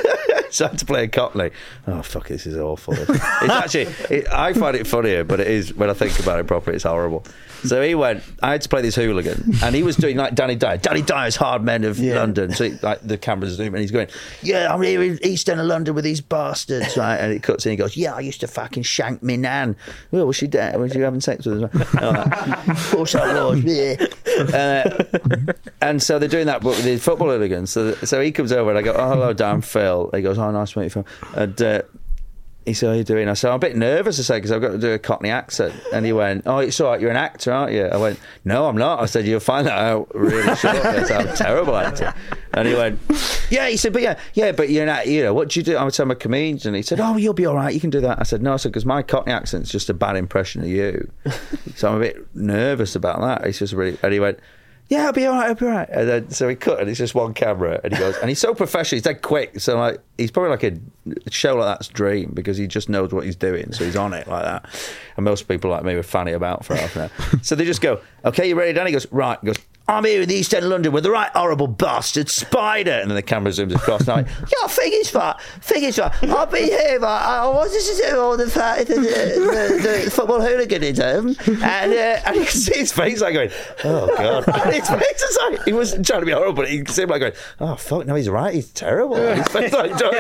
So I had to play a Cockney. Oh, fuck, this is awful. It's actually, I find it funnier, but it is, when I think about it properly, it's horrible. So he went, I had to play this hooligan, and he was doing like Danny Dyer. Danny Dyer's Hard Men of London. So like the camera's zooming, and he's going, yeah, I'm here in East End of London with these bastards, right? And it cuts in, he goes, yeah, I used to fucking shank me nan. Well, was she dead? Was you having sex with her? Of course I was, yeah. And so they're doing that, but with the football hooligans. So he comes over, and I go, oh, hello, Dan, Phil. He goes, oh, nice to meet you, Phil. And he said, how are you doing? I said, I'm a bit nervous, I said, because I've got to do a Cockney accent. And he went, oh, it's all right, you're an actor, aren't you? I went, no, I'm not. I said, you'll find that out really shortly. I said, I'm a terrible actor. And he went, yeah. He said, but but you're not, what do you do? I said, I'm a comedian. He said, oh, you'll be all right, you can do that. I said, no, I said, because my Cockney accent's just a bad impression of you. So I'm a bit nervous about that. It's just really, and he went, yeah, I'll be all right. And then, so he cut, and it's just one camera, and he goes, and he's so professional, he's dead quick. So like, he's probably like a show like that's dream, because he just knows what he's doing, so he's on it like that. And most people like me were fanny about for half an hour. So they just go, okay, you ready, Dan? He goes, right. He goes, I'm here in the East End of London with the right horrible bastard Spider. And then the camera zooms across, and I'm like, yeah, figures fat. I'll be here, but I wanted to do all the football hooligan in him. And you can see his face like going, oh, God. And his face is like, he wasn't trying to be horrible, but he could see him like going, oh, fuck, no, he's right, he's terrible. And his face like, going,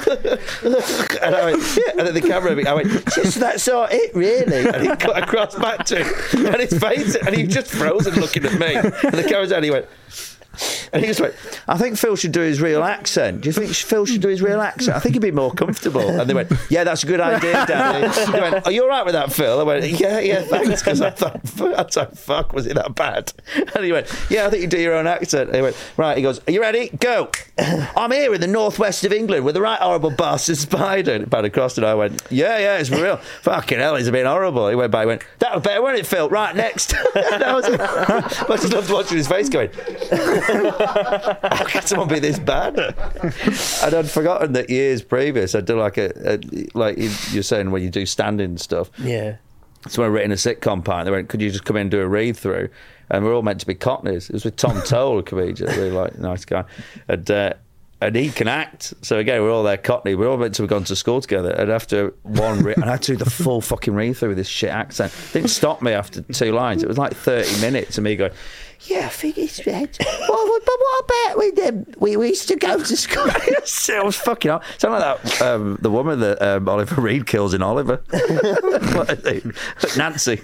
and I went, yeah. And then the camera, I went, just that's all it, really. And he cut across back to him, and his face, and he just frozen looking at me. And the camera's down, he went, and he just went, I think Phil should do his real accent. Do you think Phil should do his real accent? I think he'd be more comfortable. And they went, yeah, that's a good idea, Danny. He went, are you all right with that, Phil? I went, yeah, thanks. Because I thought, fuck, was it that bad? And he went, yeah, I think you do your own accent. And he went, right. He goes, are you ready? Go. I'm here in the northwest of England with the right horrible bastard Spider. And bad across, and I went, yeah, it's real. Fucking hell, he's a bit horrible. He went by, he went, that was better, wasn't it, Phil? Right, next. And I just loved watching his face going, how can someone be this bad? And I'd forgotten that years previous I'd done like like you're saying when you do stand-in stuff. Yeah. So I written a sitcom part, and they went, could you just come in and do a read through? And we're all meant to be Cockneys. It was with Tom Toll, a comedian, really like nice guy. And he can act. So again, we're all there Cockney. We're all meant to have gone to school together. And after one and I had to do the full fucking read through with this shit accent. Didn't stop me after 2 lines. It was like 30 minutes of me going, yeah, I think it's red. But what about with them? We used to go to school. It was fucking hard. Sound like that, the woman that Oliver Reed kills in Oliver. Nancy.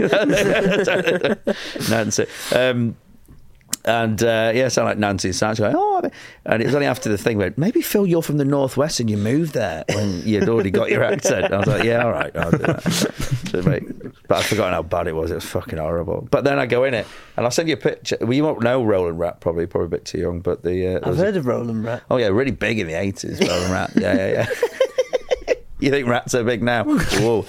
Nancy. And sound like Nancy Sancho. And it was only after the thing where maybe Phil, you're from the northwest and you moved there when you'd already got your accent. And I was like, yeah, all right, I'll do that. But I'd forgotten how bad it was. It was fucking horrible. But then I go in it, and I'll send you a picture. Well, you won't know Roland Rat probably a bit too young. But I've heard of Roland Rat. Oh yeah, really big in the 80s. Roland Rat. Yeah. You think rats are big now? Whoa.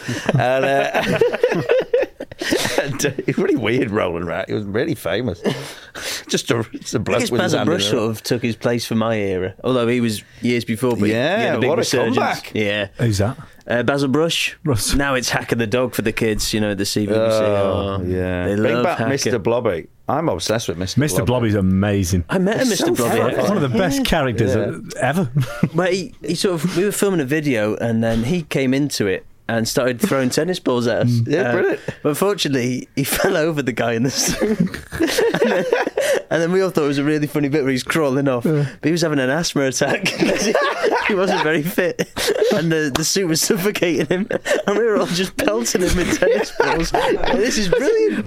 And he's really weird, Roland Rat. He was really famous. just a bloke with his hand in Brush sort of took his place for my era, although he was years before. But he had a big resurgence. Comeback. Yeah. Who's that? Basil Brush. Now it's Hacker the Dog for the kids, the CBBC. Oh, yeah. They love back Hacker. Mr. Blobby. I'm obsessed with Mr. Blobby's amazing. I met Mr. Blobby. One of the best characters ever. Well, he we were filming a video, and then he came into it and started throwing tennis balls at us. Yeah, brilliant. But unfortunately, he fell over the guy in the suit. and then we all thought it was a really funny bit where he's crawling off. But he was having an asthma attack. He wasn't very fit. And the suit was suffocating him. And we were all just pelting him with tennis balls. And this is brilliant.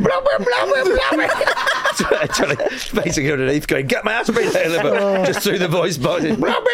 Basically underneath going, get my aspirin out, just through the voice box.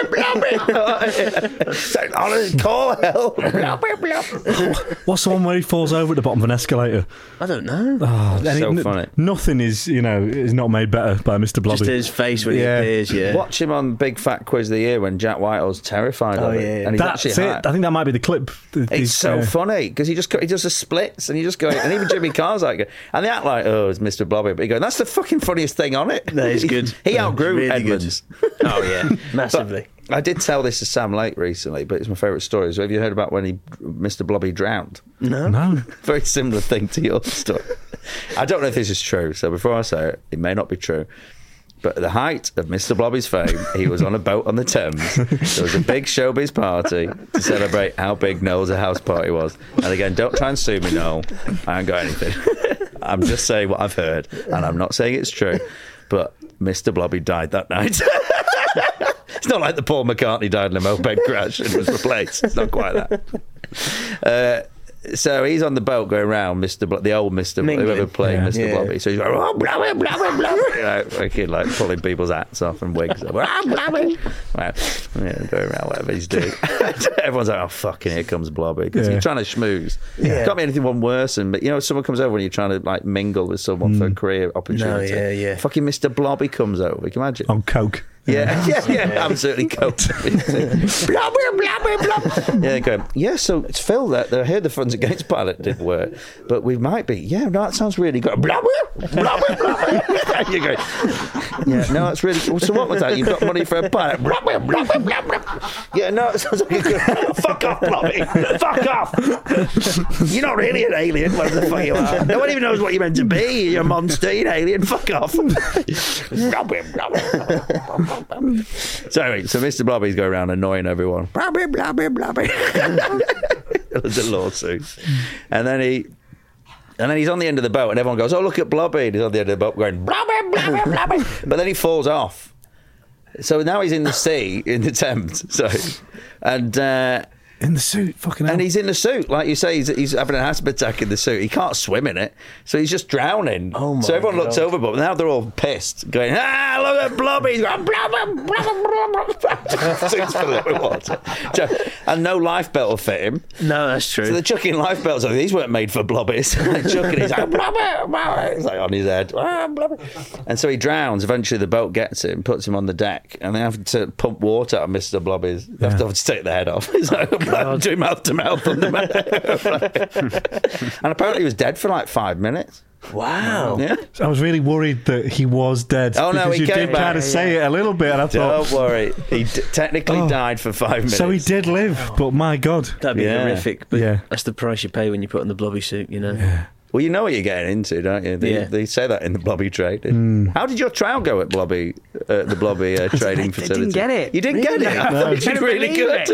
Call help. What's the one where he falls over at the bottom of an escalator? I don't know. So funny. Nothing is not made better by Mr. Blobby. Just his face when he appears. Yeah. Watch him on Big Fat Quiz of the Year when Jack Whitehall's terrified of it. And that's it. I think that might be the clip. It's so funny because he does the splits and you just go, and even Jimmy Carr's like, and they act like, oh, it's Mr. Blobby, but you go, that's the fucking funniest thing on it. That is good. He outgrew really Edmonds. Oh yeah, massively. But I did tell this to Sam Lake recently, but it's my favourite story. So have you heard about when Mr. Blobby drowned? No. Very similar thing to your story. I don't know if this is true, so before I say it, it may not be true. But at the height of Mr. Blobby's fame, he was on a boat on the Thames. There was a big showbiz party to celebrate how big Noel's house party was. And again, don't try and sue me, Noel. I ain't got anything. I'm just saying what I've heard, and I'm not saying it's true. But Mr. Blobby died that night. It's not like the Paul McCartney died in a moped crash and was replaced. It's not quite that. So he's on the boat going around, the old Mr. whoever played Mr. Blobby. So he's going, oh, Blobby, Blobby, Blobby. Like pulling people's hats off and wigs. Oh, Blobby. Going around, whatever he's doing. Everyone's like, oh, fucking, here comes Blobby. Because he's trying to schmooze. Yeah. Can't be anything worse than, but someone comes over when you're trying to like mingle with someone for a career opportunity. No, fucking Mr. Blobby comes over. Can you imagine? On coke. Yeah, absolutely coke. Blobby, Blobby, Blobby. Yeah, going, so it's Phil that I heard the Funds Against pilot didn't work, but we might be. Yeah, no, that sounds really good. Blobby, Blobby, Blobby. You go, no, that's really good. So what was that? You've got money for a pilot. Blobby, Blobby, Blobby. Yeah, no, it sounds like a good. Fuck off, Blobby. Fuck off. You're not really an alien, whatever the fuck you are. No one even knows what you're meant to be. You're a monster, you're an alien. Fuck off. Blobby, Blobby. So anyway, Mr. Blobby's going around annoying everyone. Blobby, Blobby, Blobby. There's a lawsuit. And then he's on the end of the boat and everyone goes, oh, look at Blobby. And he's on the end of the boat going, Blobby, Blobby, Blobby. But then he falls off. So now he's in the sea, in the Thames. In the suit, fucking hell. And he's in the suit, like you say, he's having an asthma attack in the suit. He can't swim in it, so he's just drowning. Oh my So everyone God. looks over, but now they're all pissed, going, look at Blobby. He's going, Blobby, Blobby, Blobby. Suit's filled with water. And no life belt will fit him. No, that's true. So they're chucking life belts on. These weren't made for Blobbies. They're chucking, he's like, Blobby, Blobby. It's like on his head. Blobby. And so he drowns. Eventually the boat gets him, puts him on the deck, and they have to pump water out of Mr. Blobby's. They have to take the head off. He's like, do mouth to mouth on the man. And apparently he was dead for like 5 minutes. Wow. Yeah. I was really worried that he was dead. Oh, no, because he you came did back. kind of say it a little bit, and I thought, Don't worry. He technically died for 5 minutes. so he did live, but my God. That'd be Yeah. horrific, but Yeah. that's the price you pay when you put on the Blobby suit, Well, you know what you're getting into, don't you? They say that in the Blobby trade. How did your trial go at Blobby, the Blobby trading I facility? didn't get it. You didn't get it? I thought you did really good.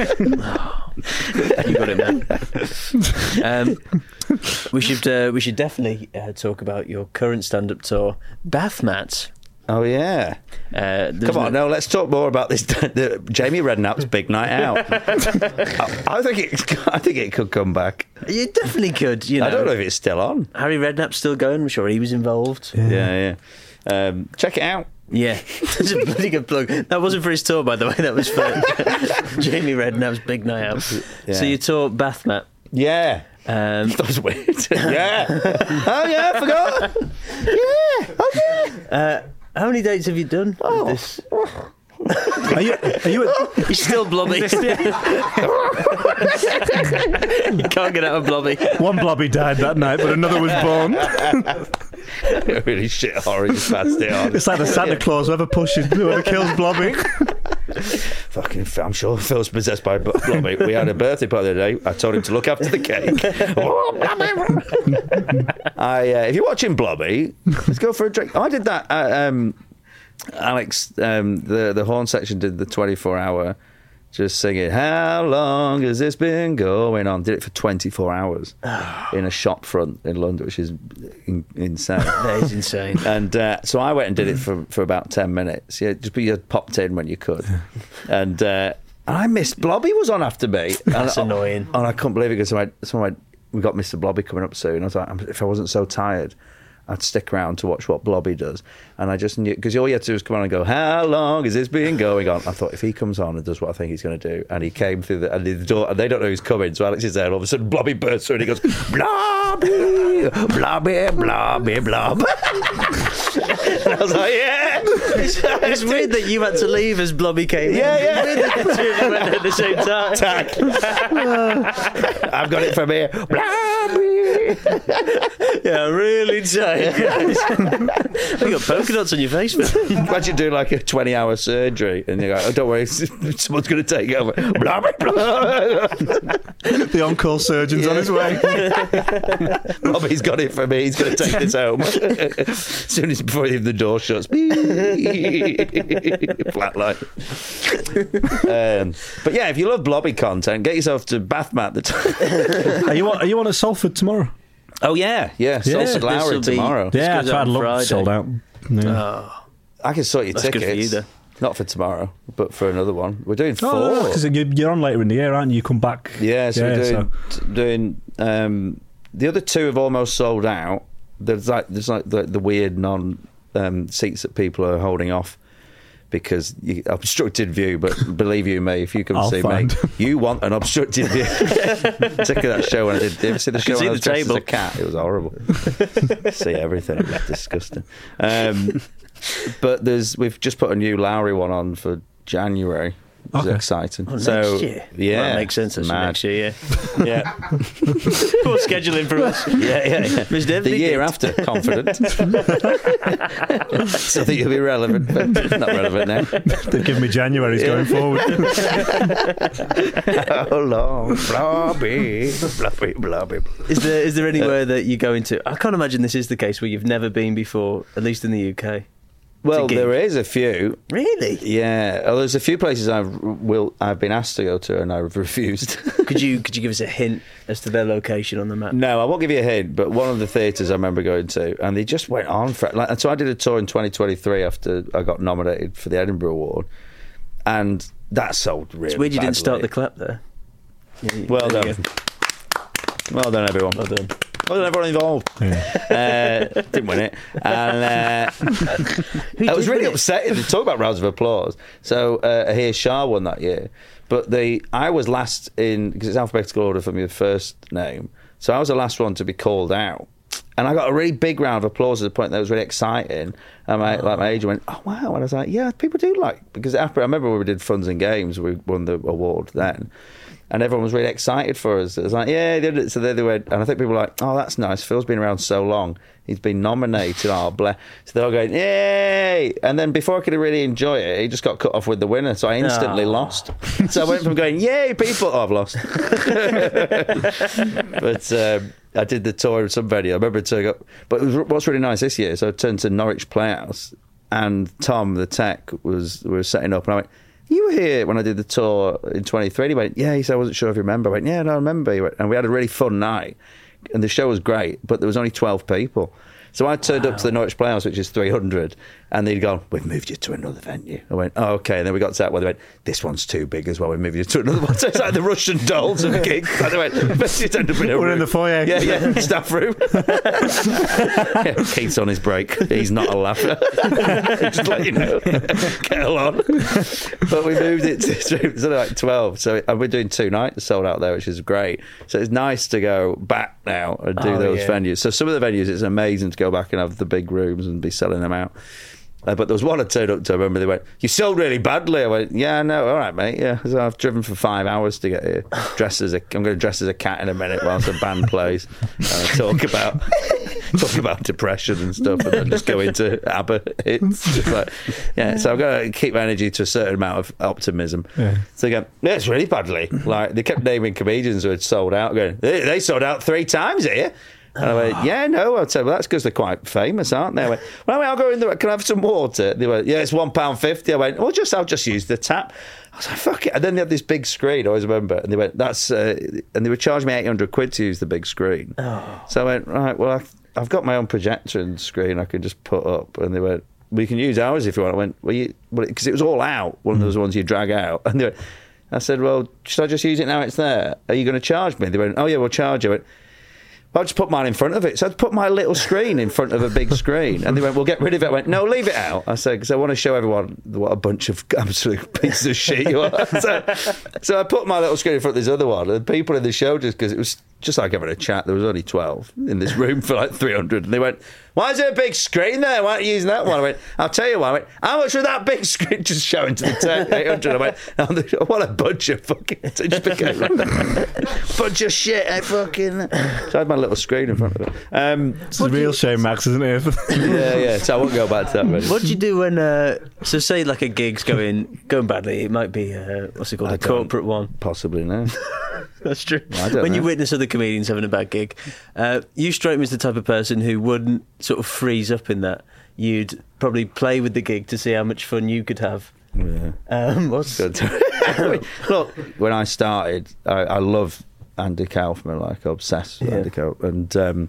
You got it, man. We should definitely talk about your current stand-up tour, Bath Mats. Oh, yeah. Come on, no, let's talk more about this. Jamie Redknapp's big night out. I think it could come back. You definitely could. I don't know if it's still on. Harry Redknapp's still going. I'm sure he was involved. Yeah. Check it out. Yeah, that's a bloody good plug. That wasn't for his tour, by the way. That was for Jamie Redknapp's big night out. Yeah. So you tour Bath Mat. Yeah. That was weird. Yeah. Oh, yeah, I forgot. Yeah. Okay. How many dates have you done? With this? Are you He's still Blobby. You can't get out of Blobby. one Blobby died that night, but another was born. Really shit horror, just passed it on. It's like the Santa Claus, whoever kills Blobby. Fucking, I'm sure Phil's possessed by Blobby. We had a birthday party the other day. I told him to look after the cake. Oh, Blobby. If you're watching Blobby, let's go for a drink. I did that. Alex, the horn section did the 24-hour, just singing, how long has this been going on? Did it for 24 hours in a shop front in London, which is insane. That is insane. And so I went and did it for about 10 minutes. Yeah, just you popped in when you could. And I missed Blobby was on after me. That's annoying. And I couldn't believe it because someone went, we got Mr. Blobby coming up soon. I was like, if I wasn't so tired, I'd stick around to watch what Blobby does. And I just knew, because all you had to do was come on and go, how long has this been going on? I thought, if he comes on and does what I think he's going to do, and he came through the door, and they don't know who's coming, so Alex is there, and all of a sudden Blobby bursts through, and he goes, Blobby, Blobby, Blobby, Blob. And I was like, yeah. It's weird that you had to leave as Blobby came in. Yeah. It's weird that the two of you went at the same time. I've got it from here. Blobby. Yeah, really tight. You got polka dots on your face, man. Imagine doing like a 20-hour surgery and you're like, oh, don't worry, someone's going to take it over. Blah, blah, blah. The on-call surgeon's on his way. Robbie's got it for me. He's going to take this home. As soon as before even the door shuts. Flatline. But yeah, if you love blobby content, get yourself to Bathmat. Are you on at Salford tomorrow? Oh yeah. Salford Lowry tomorrow. Yeah, goes I out tried on look Friday. sold out. Yeah. I can sort your That's good tickets. for you, though. Not for tomorrow, but for another one. We're doing 4. Oh, because you're on later in the year, aren't you? You come back. Yeah, so we're doing the other 2 have almost sold out. There's like the weird non seats that people are holding off because obstructed view. But believe you me, if you come see me, you want an obstructed view. Particularly that show when I did. Did you ever see the show when I was dressed as a cat? It was horrible. See everything. It was disgusting. But we've just put a new Lowry one on for January. It's exciting. Oh, so next year. Yeah, Well, that makes sense. Actually, next year, yeah. Poor scheduling for us. Yeah. The year after, confident. So I think you'll be relevant, but not relevant now. They give me January's going forward. How long? Blobby. Is there anywhere that you go into? I can't imagine this is the case where you've never been before, at least in the UK. Well, there is a few. Really? Yeah. Oh, there's a few places I've been asked to go to and I've refused. Could you give us a hint as to their location on the map? No, I won't give you a hint, but one of the theatres I remember going to, and they just went on for it. So I did a tour in 2023 after I got nominated for the Edinburgh Award, and that sold really It's weird you badly. didn't start the clap there. Well done. Well done, everyone. Well done. Well done, everyone involved. Yeah. Didn't win it. And I was really upset. They talk about rounds of applause. So Ahir Shah won that year. But I was last in, because it's alphabetical order from your first name. So I was the last one to be called out. And I got a really big round of applause at the point that was really exciting. And my agent went, oh, wow. And I was like, yeah, people do like, because after, I remember when we did Funds and Games, we won the award then. And everyone was really excited for us. It was like, yeah, he did it. So they went, and I think people were like, oh, that's nice. Phil's been around so long. He's been nominated. Oh, bless. So they're all going, yay. And then before I could really enjoy it, he just got cut off with the winner. So I instantly lost. So I went from going, yay, people. Oh, I've lost. But I did the tour of some venue. I remember turning up. But what's really nice this year, so I turned to Norwich Playhouse, and Tom, the tech, was setting up. And I went, you were here when I did the tour in 23. He went, yeah. He said, I wasn't sure if you remember. I went, yeah, no, I remember. He went, and we had a really fun night. And the show was great, but there was only 12 people. So I turned up to the Norwich Playhouse, which is 300, and they'd gone, we've moved you to another venue. I went, oh, okay. And then we got to that one. They went, this one's too big as well. We're moving you to another one. So it's like the Russian dolls of gigs. And they went, best you end up in a We're room. in the foyer. Yeah, staff room. Yeah, Keith's on his break. He's not a laugher. Just let you know. Kettle on. But we moved it to it's only like 12. So and we're doing 2 nights sold out there, which is great. So it's nice to go back now and do those venues. So some of the venues, it's amazing to go back and have the big rooms and be selling them out. But there was one I turned up to. I remember they went, you sold really badly. I went, yeah, no, all right, mate. Yeah, so I've driven for 5 hours to get here. I'm going to dress as a cat in a minute whilst the band plays. And I talk about depression and stuff, and then just go into ABBA hits. Just like, yeah, so I've got to keep my energy to a certain amount of optimism. Yeah. So they go, yeah, it's really badly. Like they kept naming comedians who had sold out, going, they sold out 3 times here. And I went, yeah, no. I'd say, well, that's because they're quite famous, aren't they? I went, well, I'll go in there. Can I have some water? They went, yeah, it's £1.50. I went, well, I'll just use the tap. I was like, fuck it. And then they had this big screen, I always remember. And they went, and they were charging me £800 to use the big screen. Oh. So I went, right, well, I've got my own projector and screen I can just put up. And they went, well, you can use ours if you want. I went, well, because it was all out, one of those ones you drag out. And they went, I said, well, should I just use it now it's there? Are you going to charge me? They went, oh, yeah, we'll charge you. I went, I'll just put mine in front of it. So I'd put my little screen in front of a big screen. And they went, well, get rid of it. I went, no, leave it out. I said, because I want to show everyone what a bunch of absolute pieces of shit you are. So I put my little screen in front of this other one. And people in the show, just because it was just like having a chat. There was only 12 in this room for like 300. And they went, why is there a big screen there? Why aren't you using that one? I went, I'll tell you why. I went, how much was that big screen? Just showing to the 800. I went, what a bunch of fucking... It just became like, bunch of shit. So I had my little screen in front of it. It's a real shame, Max, isn't it? Yeah. So I won't go back to that. Really. What do you do when... so say like a gig's going badly. It might be, what's it called, a corporate one. Possibly, no. That's true. When you witness other comedians having a bad gig, you strike me as the type of person who wouldn't sort of freeze up in that. You'd probably play with the gig to see how much fun you could have. Yeah. What's good? Look, when I started, I love Andy Kaufman, like obsessed with Andy Kaufman, and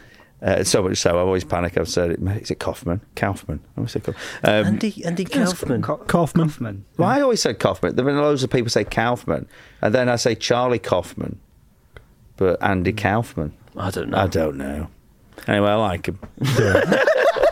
so much so I always panic. I've said it. Is it Kaufman? Kaufman. I always say Kaufman. Andy Kaufman. Kaufman. Well, I always said Kaufman. There have been loads of people say Kaufman, and then I say Charlie Kaufman, but Andy Kaufman. I don't know. Anyway, I like him. Yeah.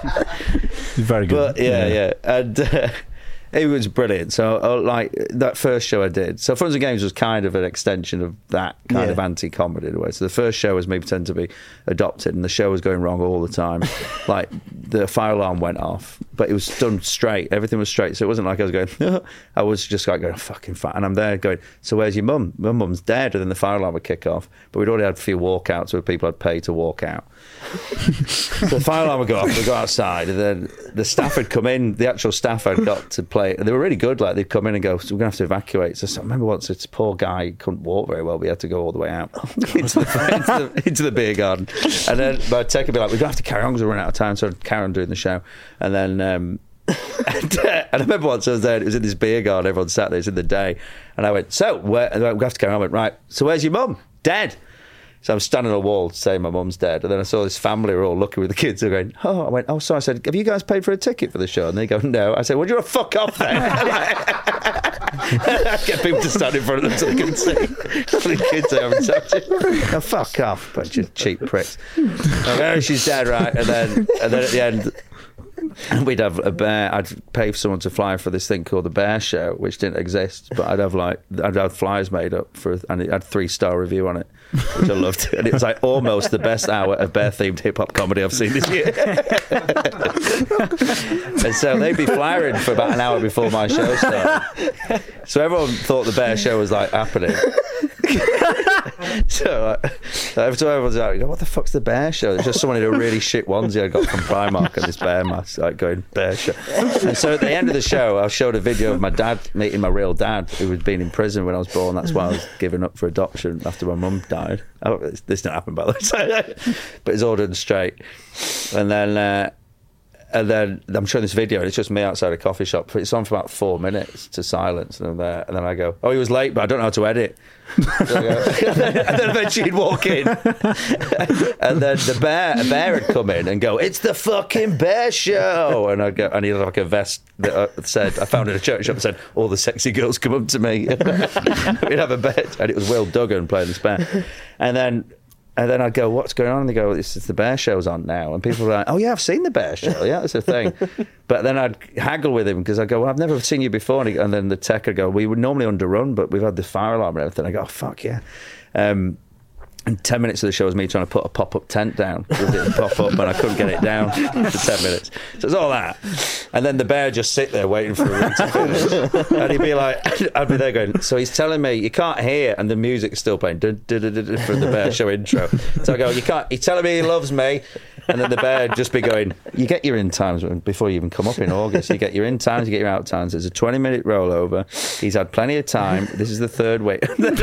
He's very good. But yeah. And it was brilliant. So, like, that first show I did. So, Funs and Games was kind of an extension of that kind of anti-comedy in a way. So, the first show was me pretending to be adopted, and the show was going wrong all the time. Like, the fire alarm went off, but it was done straight. Everything was straight. So, it wasn't like I was going, I was just like going, fucking fat. And I'm there going, so where's your mum? My mum's dead. And then the fire alarm would kick off. But we'd already had a few walkouts where people had paid to walk out. So the fire alarm would go off, we'd go outside, and then the staff had come in, the actual staff had got to play, and they were really good, like they'd come in and go, so we're going to have to evacuate. So I remember once this poor guy couldn't walk very well, we had to go all the way out into the beer garden. And then by Tech would be like, we're going to have to carry on because we're running out of time, so I'd carry on doing the show. And then and I remember once I was there, it was in this beer garden, everyone sat there, it was in the day, and I went, so where, and we have to carry on. I went, right, so where's your mum? Dead. So I'm standing on a wall saying my mum's dead, and then I saw this family were all looking with the kids. They're going, oh, I went, oh, sorry. I said, have you guys paid for a ticket for the show? And they go, no. I said, well, you're a fuck off then. Get people to stand in front of them so they can see. The kids are having such a fuck off, bunch of cheap pricks. Oh, she's dead, right? And then at the end, we'd have a bear. I'd pay for someone to fly for this thing called the Bear Show, which didn't exist, but I'd have flyers made up for, and it had 3-star review on it, which I loved. And it was like almost the best hour of bear-themed hip-hop comedy I've seen this year. And so they'd be flyering for about an hour before my show started. So everyone thought the Bear Show was like happening. So everyone's like, what the fuck's the Bear Show? It's just someone in a really shit onesie I got from Primark and this bear mask, like going, Bear Show. And so at the end of the show, I showed a video of my dad meeting my real dad, who had been in prison when I was born. That's why I was given up for adoption after my mum died. Oh, this didn't happen, by the way. But it's all done straight. And then I'm showing this video, and it's just me outside a coffee shop. It's on for about 4 minutes to silence, and I'm there. And then I go, oh, he was late, but I don't know how to edit. So I go, and then eventually he'd walk in, and then a bear would come in and go, it's the fucking Bear Show. And I'd go, and he'd have like a vest that said, I found it at a church shop that said, all the sexy girls come up to me. We'd have a bet, and it was Will Duggan playing this bear. And then I'd go, what's going on? And they go, this is the Bear Show's on now. And people were like, oh, yeah, I've seen the Bear Show. Yeah, that's a thing. But then I'd haggle with him because I go, well, I've never seen you before. And then the tech would go, we would normally underrun, but we've had the fire alarm and everything. I go, oh, fuck yeah. And 10 minutes of the show was me trying to put a pop-up tent down. It didn't pop up, and I couldn't get it down for 10 minutes. So it's all that. And then the bear would just sit there waiting for it to finish. And he'd be like, I'd be there going, so he's telling me you can't hear, and the music's still playing from the Bear Show intro. So I go, he's telling me he loves me. And then the bear would just be going, you get your in times before you even come up in August. You get your in times, you get your out times. There's a 20-minute rollover. He's had plenty of time. This is the third week. And then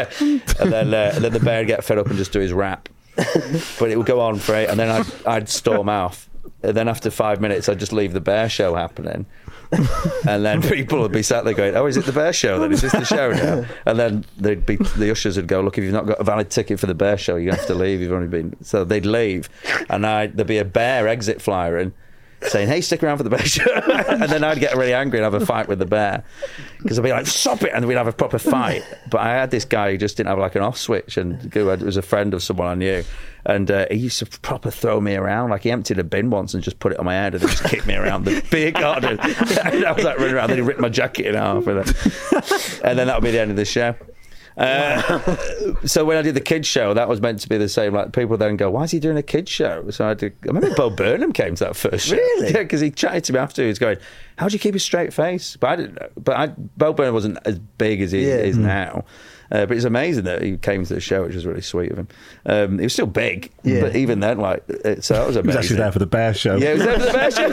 the bear would get fed up and just do his rap. But it would go on for 8, and then I'd storm off. And then after 5 minutes, I'd just leave the Bear Show happening. And then people would be sat there going, oh, is it the Bear Show then? Is this the show now? And then the ushers would go, look, if you've not got a valid ticket for the Bear Show, you're going to have to leave. You've only been... So they'd leave, and there'd be a bear exit flyer in saying, hey, stick around for the Bear Show. And then I'd get really angry and have a fight with the bear, because I'd be like, stop it, and we'd have a proper fight. But I had this guy who just didn't have like an off switch, and who was a friend of someone I knew, and he used to proper throw me around. Like, he emptied a bin once and just put it on my head and then just kicked me around the beer garden. And I was like running around, then he ripped my jacket in half, and then that would be the end of the show. So when I did the kids show, that was meant to be the same. Like people then go, "Why is he doing a kids show?" So I remember Bo Burnham came to that first show. Really? Yeah, because he chatted to me after. He was going, "How do you keep a straight face?" But I didn't know. But Bo Burnham wasn't as big as he is now. But it's amazing that he came to the show, which was really sweet of him. He was still big, but even then, like, so that was amazing. He was actually there for the Bear show. Yeah, he was there for the Bear show.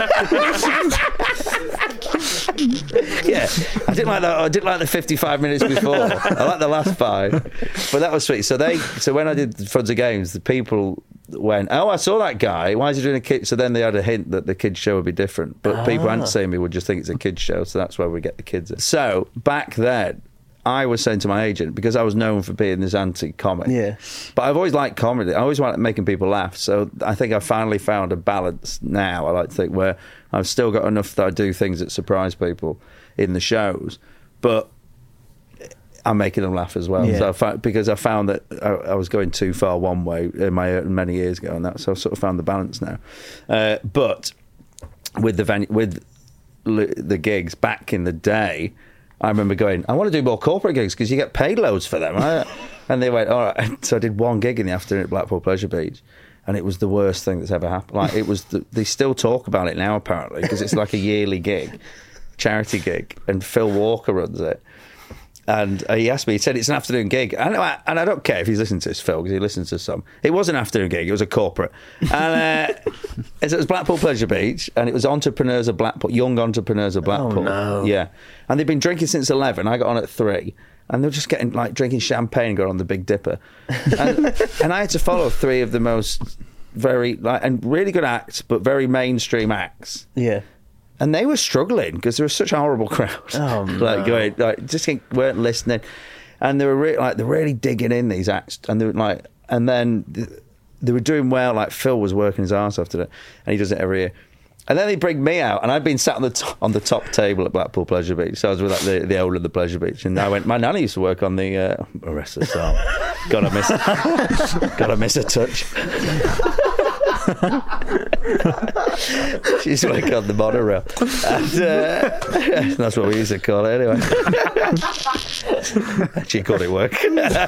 Yeah, I didn't like that. I didn't like the 55 minutes before. I liked the last 5, but that was sweet. So when I did Fronts of Games, the people went, "Oh, I saw that guy. Why is he doing a kid?" So then they had a hint that the kids show would be different, but people hadn't seen me would just think it's a kids show. So that's where we get the kids in. So back then, I was saying to my agent, because I was known for being this anti-comic. Yeah. But I've always liked comedy. I always liked making people laugh. So I think I finally found a balance now, I like to think, where I've still got enough that I do things that surprise people in the shows, but I'm making them laugh as well. Yeah. So because I found that I was going too far one way many years ago, and so I've sort of found the balance now. But with the gigs back in the day, I remember going, I want to do more corporate gigs because you get paid loads for them. And they went, all right. So I did one gig in the afternoon at Blackpool Pleasure Beach, and it was the worst thing that's ever happened. Like, it was. They still talk about it now, apparently, because it's like a yearly gig, charity gig, and Phil Walker runs it. And he asked me, he said, it's an afternoon gig. And I don't care if he's listening to this, Phil, because he listens to some. It was an afternoon gig, it was a corporate. And it was Blackpool Pleasure Beach, and it was Entrepreneurs of Blackpool, Young Entrepreneurs of Blackpool. Oh, no. Yeah. And they'd been drinking since 11. I got on at 3. And they were just getting, like, drinking champagne and going on the Big Dipper. And I had to follow 3 of the most and really good acts, but very mainstream acts. Yeah. And they were struggling because there was such a horrible crowd. Oh, no. Just weren't listening, and they were really digging in these acts, and they were like, and then they were doing well. Like Phil was working his arse off to it, and he does it every year. And then they bring me out, and I'd been sat on the top table at Blackpool Pleasure Beach. So I was with the owner of the Pleasure Beach, and I went. My nanny used to work on the rest of the song. Gotta miss a touch. She used to work on the monorail, and that's what we used to call it anyway. She called it work.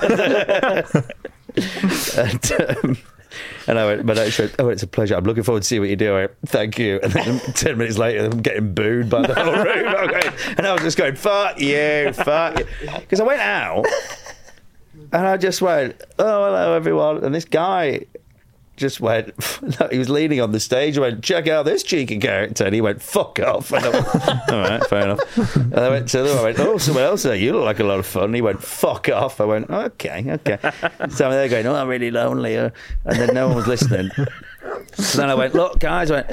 And I went, but I said, "Oh, it's a pleasure. I'm looking forward to see what you do." I went, "Thank you." And then 10 minutes later, I'm getting booed by the whole room. And I was just going, "Fuck you, fuck you," because I went out and I just went, "Oh, hello, everyone," and this guy just went, he was leaning on the stage and went, "Check out this cheeky character," and he went, "Fuck off." And I went, all right, fair enough. And I went to them, I went, "Oh, someone else there, you look like a lot of fun." And he went, "Fuck off." I went, okay. So they're going, "Oh, I'm really lonely," and then no one was listening. So then I went, "Look, guys," I went,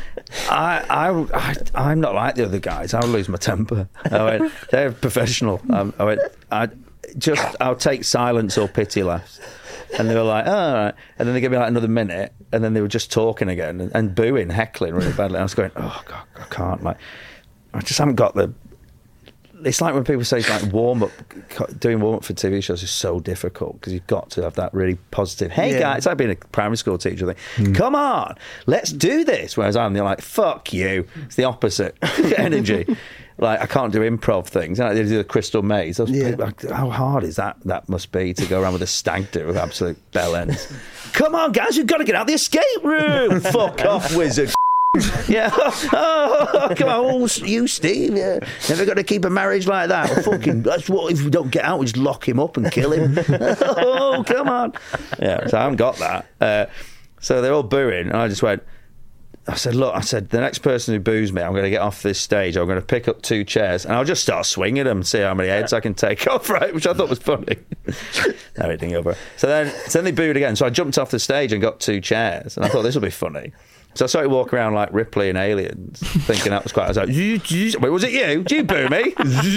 I'm not like the other guys. I'll lose my temper. I went, "They're professional." I went, I'll take silence or pity laughs." And they were like, "Oh, all right." And then they gave me like another minute, and then they were just talking again and booing, heckling really badly. And I was going, "Oh God, I can't." Like, I just haven't got the. It's like when people say like doing warm up for TV shows is so difficult because you've got to have that really positive. Hey guys, it's like being a primary school teacher. Come on, let's do this. Whereas they're like, "Fuck you." It's the opposite energy. Like, I can't do improv things. They do the Crystal Maze. People, how hard is that? That must be to go around with a stag do with absolute bell ends. "Come on, guys, we've got to get out the escape room." "Fuck off, wizard." Yeah. "Oh, come on, you, Steve. Yeah. Never got to keep a marriage like that. Fucking, that's what, if we don't get out, we just lock him up and kill him. Oh, come on." Yeah, so I haven't got that. So they're all booing, and I just went, I said, "Look," I said, "the next person who boos me, I'm going to get off this stage. I'm going to pick up 2 chairs and I'll just start swinging them and see how many heads I can take off," right? Which I thought was funny. No, it didn't go over. So then they booed again. So I jumped off the stage and got 2 chairs, and I thought this will be funny. So I started walking around like Ripley and Aliens, thinking that was quite. I was like, "Wait, was it you? Did you boo me?"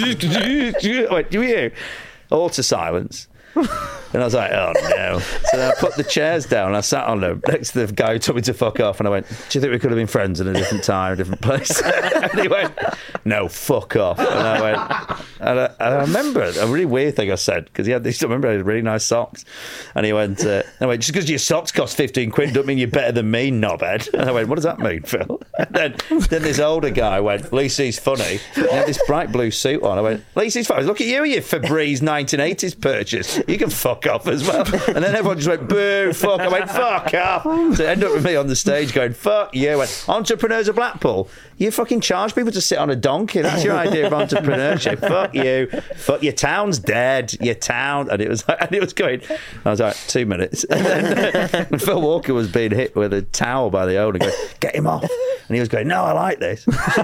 Wait, "Do you?" All to silence. And I was like, "Oh no." So I put the chairs down and I sat on them next to the guy who told me to fuck off, and I went, "Do you think we could have been friends in a different time, a different place?" And he went, "No, fuck off." And And I remember a really weird thing I said, because he had these, I remember he had really nice socks. And he went, just because your socks cost 15 quid don't mean you're better than me, knobhead. And I went, what does that mean, Phil? And then this older guy went, at least he's funny. He had this bright blue suit on. I went, at least he's funny. Look at you Febreze 1980s purchase. You can fuck off as well. And then everyone just went, boo, fuck. I went, fuck off. So it ended up with me on the stage going, fuck you. I went, entrepreneurs of Blackpool, you fucking charge people to sit on a donkey. That's your idea of entrepreneurship. Fuck you. Fuck, your town's dead. Your town. And it was going, I was like, 2 minutes. And then Phil Walker was being hit with a towel by the owner going, get him off. And he was going, no, I like this.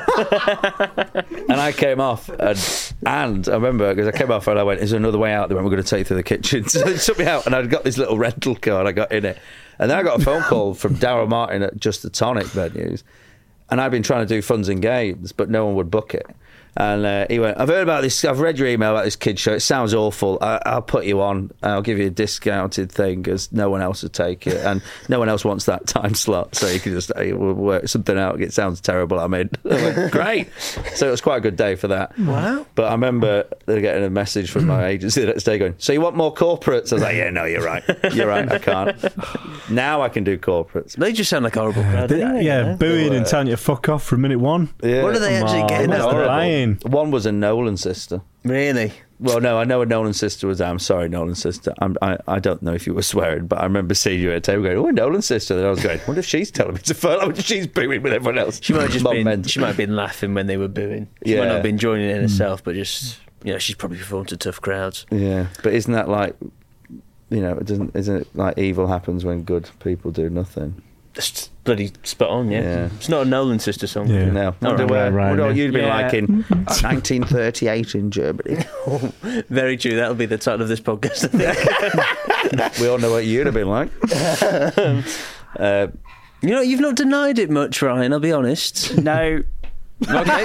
And I came off, and I remember, because I came off and I went, is there another way out? They went, we're going to take you through the kitchen. So they took me out, and I'd got this little rental car, and I got in it. And then I got a phone call from Darryl Martin at Just the Tonic venues. And I'd been trying to do Funs and Games, but no one would book it. And he went, I've heard about this, I've read your email about this kid show, it sounds awful, I'll put you on, I'll give you a discounted thing because no one else would take it, and no one else wants that time slot, so you can just we'll work something out. It sounds terrible, I'm in. I went, great. So it was quite a good day for that. Wow. But I remember getting a message from my agency the next day going, so you want more corporates? I was like, yeah, no, you're right, I can't. Now I can do corporates. They just sound like a horrible crowd. Booing and telling you to fuck off from minute one. Yeah. What are they actually getting out of it? One was a Nolan sister. Really? Well, no, I know a Nolan sister was. I'm sorry, Nolan sister. I don't know if you were swearing, but I remember seeing you at a table going, "Oh, Nolan sister." And I was going, "What if she's telling me to follow? What if she's booing with everyone else?" She might have been laughing when they were booing. She might not have been joining in herself, but just she's probably performed to tough crowds. Yeah, but isn't that like, isn't it like evil happens when good people do nothing? That's bloody spot on, yeah. It's not a Nolan sister song. Yeah. No. Wonder what you'd been like in 1938 in Germany. Very true. That'll be the title of this podcast, I think. We all know what you'd have been like. You've not denied it much, Ryan, I'll be honest. No. Okay.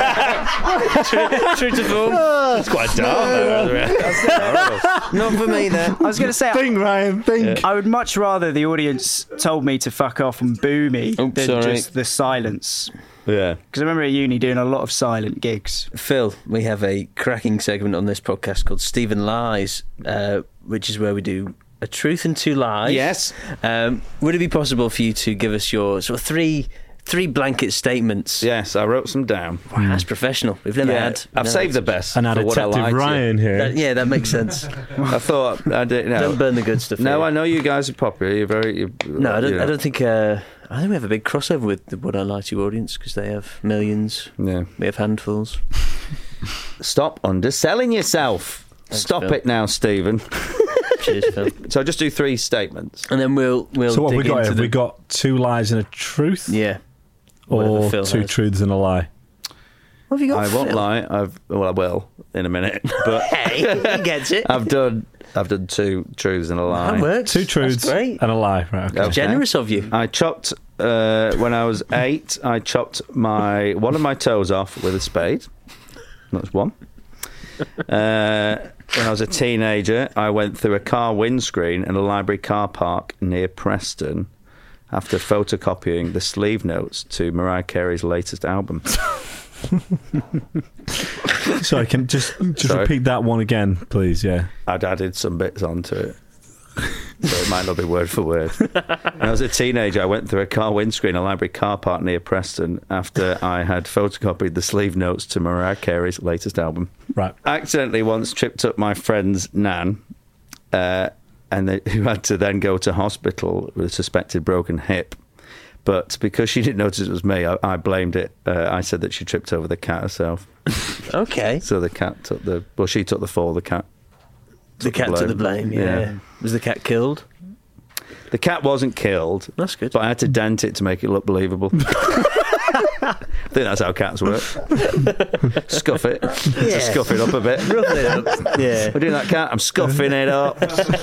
True to form. It's quite dark though. Not for me then. I was going to say, Think, Ryan, think. I would much rather the audience told me to fuck off and boo me than just the silence. Yeah. Because I remember at uni doing a lot of silent gigs. Phil, we have a cracking segment on this podcast called Stephen Lies, which is where we do a truth and two lies. Yes. Would it be possible for you to give us your sort of three blanket statements? Yes, I wrote some down. Wow, that's professional. We've never had. I've saved the best. And had a Detective Ryan here. That makes sense. I thought I did. No. Don't burn the good stuff. No, here. I know you guys are popular. You're very. No, I don't think. I think we have a big crossover with the Would I Lie to You audience because they have millions. Yeah, we have handfuls. Stop underselling yourself. Thanks, Stop Phil. It now, Stephen. Cheers, Phil. So I'll just do 3 statements, and then we'll. So what dig we got? into Have we got 2 lies and a truth? Yeah. Or Phil 2 has. truths and a lie? What have you got? I won't Phil? lie. I will in a minute. But Hey, he gets it. I've done 2 truths and a lie. That works. 2 truths great. and a lie. Right. Okay. Okay. Generous of you. I chopped when I was 8. I chopped one of my toes off with a spade. That's one. When I was a teenager, I went through a car windscreen in a library car park near Preston after photocopying the sleeve notes to Mariah Carey's latest album. So I can just repeat that one again, please. Yeah. I'd added some bits onto it, so it might not be word for word. When I was a teenager, I went through a car windscreen in a library car park near Preston after I had photocopied the sleeve notes to Mariah Carey's latest album. Right. I accidentally once tripped up my friend's nan, who had to then go to hospital with a suspected broken hip. But because she didn't notice it was me, I blamed it. I said that she tripped over the cat herself. Okay. So the cat she took the fall, the cat took the blame, yeah. Was the cat killed? The cat wasn't killed. That's good. But I had to dent it to make it look believable. I think that's how cats work. Scuff it. Yeah. To scuff it up a bit. Rough it up. Yeah. We're doing that cat. I'm scuffing it up.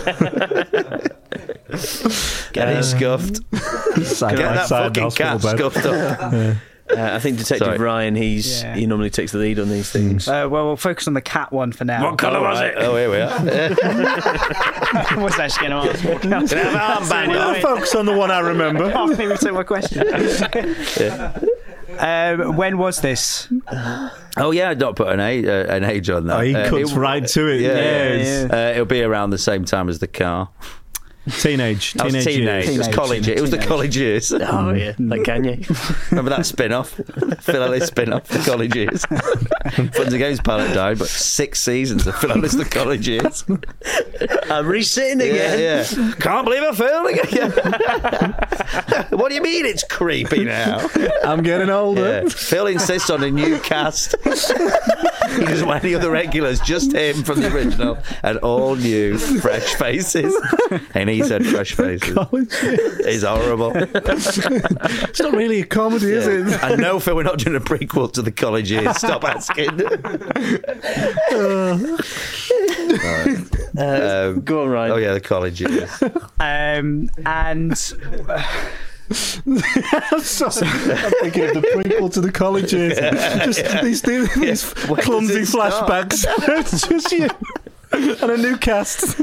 Get it scuffed. Get that fucking cat scuffed up. Yeah. I think Detective Ryan, he normally takes the lead on these things. Well, we'll focus on the cat one for now. What colour was it? Oh, here we are. I was actually going to ask. I'll focus on the one I remember. Oh, maybe take my question. When was this? Oh yeah, I'd not put an age on that. Oh, he cuts right to it. Yeah. It'll be around the same time as the car. Teenage It was teenage. It was college. It was the college years. Oh yeah, like can you? Remember that spin-off? Phil Ellis spin-off, the college years. Fun and Games pilot died, but 6 seasons of Phil Ellis, the college years. I'm resitting again. Yeah. Can't believe I failed again. What do you mean it's creepy now? I'm getting older. Yeah. Phil insists on a new cast. He doesn't want any other regulars, just him from the original, and all new, fresh faces. And he said fresh faces. It's horrible. It's not really a comedy, is it? And no, Phil, we're not doing a prequel to the college years. Stop asking. Go on, Ryan. Oh yeah, the college years. And I'm sorry. I'm thinking of the prequel to the college years. Just these Where clumsy does it start? flashbacks. It's just you. And a new cast.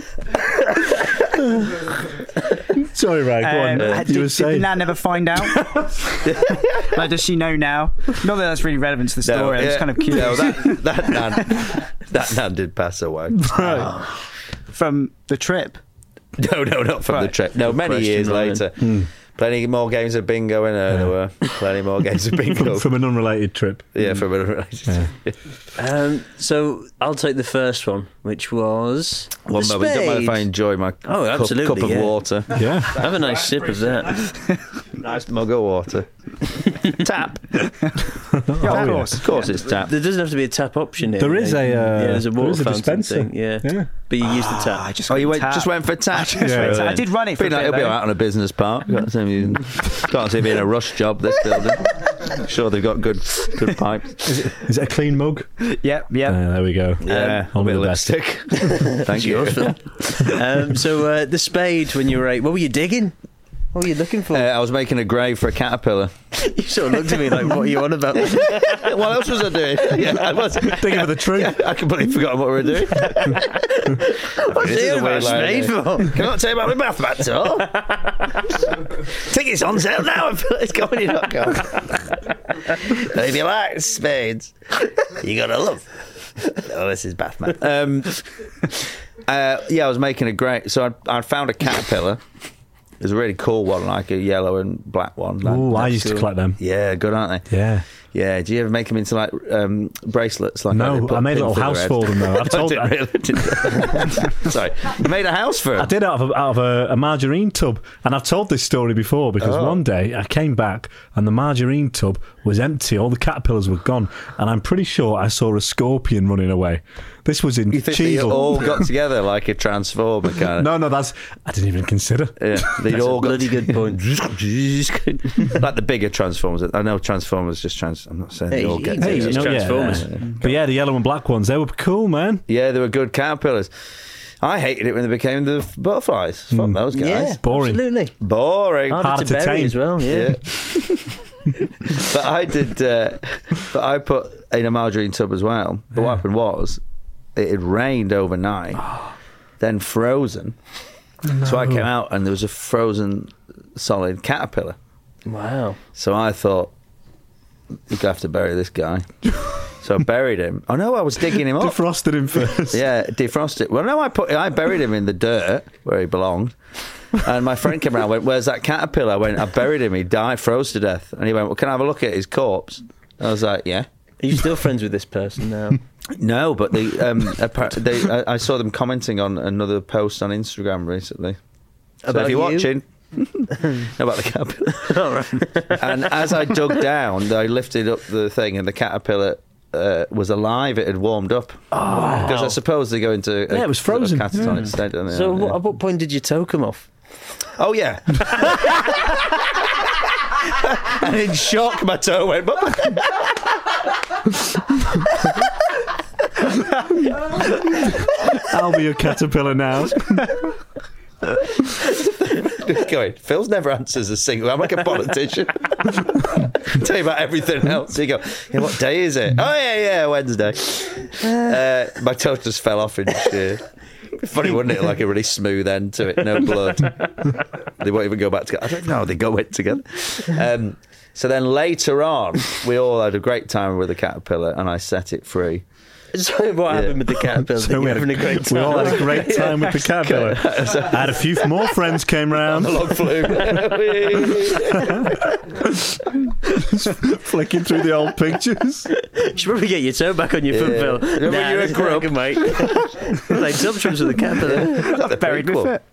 Sorry, Ryan, go on. You were saying. Did Nan never find out? Like, does she know now? Not that that's really relevant to the story. I'm just kind of curious. No, that Nan did pass away. Right. From the trip? No, not from the trip. No, many years later. Plenty more games of bingo in there. There were plenty more games of bingo. From an unrelated trip. Yeah, from an unrelated trip. So I'll take the first one, which was One the moment. Don't mind if spade. I enjoy my cup absolutely, of yeah. water. Yeah. Have a nice sip of that. Nice mug of water. Tap. Of course it's tap. There doesn't have to be a tap option here. There is there's a water fountain dispenser. thing. Yeah. But you use the tap. I just You tap. just went for tap. I did run it for a bit, It'll be though. out on a business park. Can't see it being a rush job, this building. Sure, they've got good pipes. Is it a clean mug? Yep. There we go. Yeah, a Only bit of the best. lipstick. Thank you. So the spade, when you were 8, what were you digging? What were you looking for? I was making a grave for a caterpillar. You sort of looked at me like, what are you on about? What else was I doing? Yeah, I was Digging for the truth. Yeah, I completely forgot what we were doing. What's This is the a weird line, spade isn't for? Can I not tell you about my bath mat at all? Tickets on sale now. It's going, you're not going. If you like spades, you gotta love. Oh, this is bath mat. I was making a grave. So I found a caterpillar. It was a really cool one, like a yellow and black one. Ooh, I used to collect them. Yeah, good, aren't they? Yeah. Yeah. Do you ever make them into like bracelets? Like No, I made a little house for them though. I've told I didn't really. Sorry, you made a house for them. I did out of a margarine tub, and I've told this story before because one day I came back and the margarine tub was empty. All the caterpillars were gone, and I'm pretty sure I saw a scorpion running away. This was in You think they Cheadle. all got together like a transformer kind of? No, that's I didn't even consider. Yeah, they That's all a got bloody good point. like the bigger transformers. I know transformers just I'm not saying they all get Hey, together. you know, Transformers. But yeah, the yellow and black ones, they were cool, man. Yeah, they were good caterpillars. I hated it when they became the butterflies. Fuck those guys. Yeah, Boring. absolutely. Boring. Harder to to bury tame. as well, yeah. But I did. But I put in a margarine tub as well. But what happened was, it had rained overnight, then frozen. So I came out and there was a frozen solid caterpillar. Wow. So I thought, we're going to have to bury this guy. So I buried him. Oh no, I was digging him up. Defrosted him first. Yeah, defrosted. Well, no, I buried him in the dirt where he belonged. And my friend came around and went, "Where's that caterpillar?" I went, "I buried him. He died, froze to death." And he went, "Well, can I have a look at his corpse?" I was like, "Yeah." Are you still friends with this person now? No, but I saw them commenting on another post on Instagram recently. So About if you're you? watching, about the caterpillar. All right. And as I dug down, I lifted up the thing, and the caterpillar was alive. It had warmed up. Oh, Because I suppose they go into Yeah, it was frozen. a catatonic state. Don't they? So Yeah. at what point did your toe come off? Oh yeah. And in shock, my toe went. I'll be a caterpillar now. Going, Phil's never answers a single. I'm like a politician. Tell you about everything else. You go, "Yeah, what day is it?" "Oh yeah, Wednesday." My toe just fell off in sheer. Funny, wouldn't it? Like a really smooth end to it, no blood. They won't even go back together. I don't know how they go in together. So then later on, we all had a great time with the caterpillar, and I set it free. So what happened with the caterpillar? So we having a great time. We all had a great time with the caterpillar. I had a few more friends came round. The log flume. Flicking through the old pictures. You should probably get your toe back on your foot, Phil. Remember when you were a grub? Mate. Played subtrums with the caterpillar. Buried with it.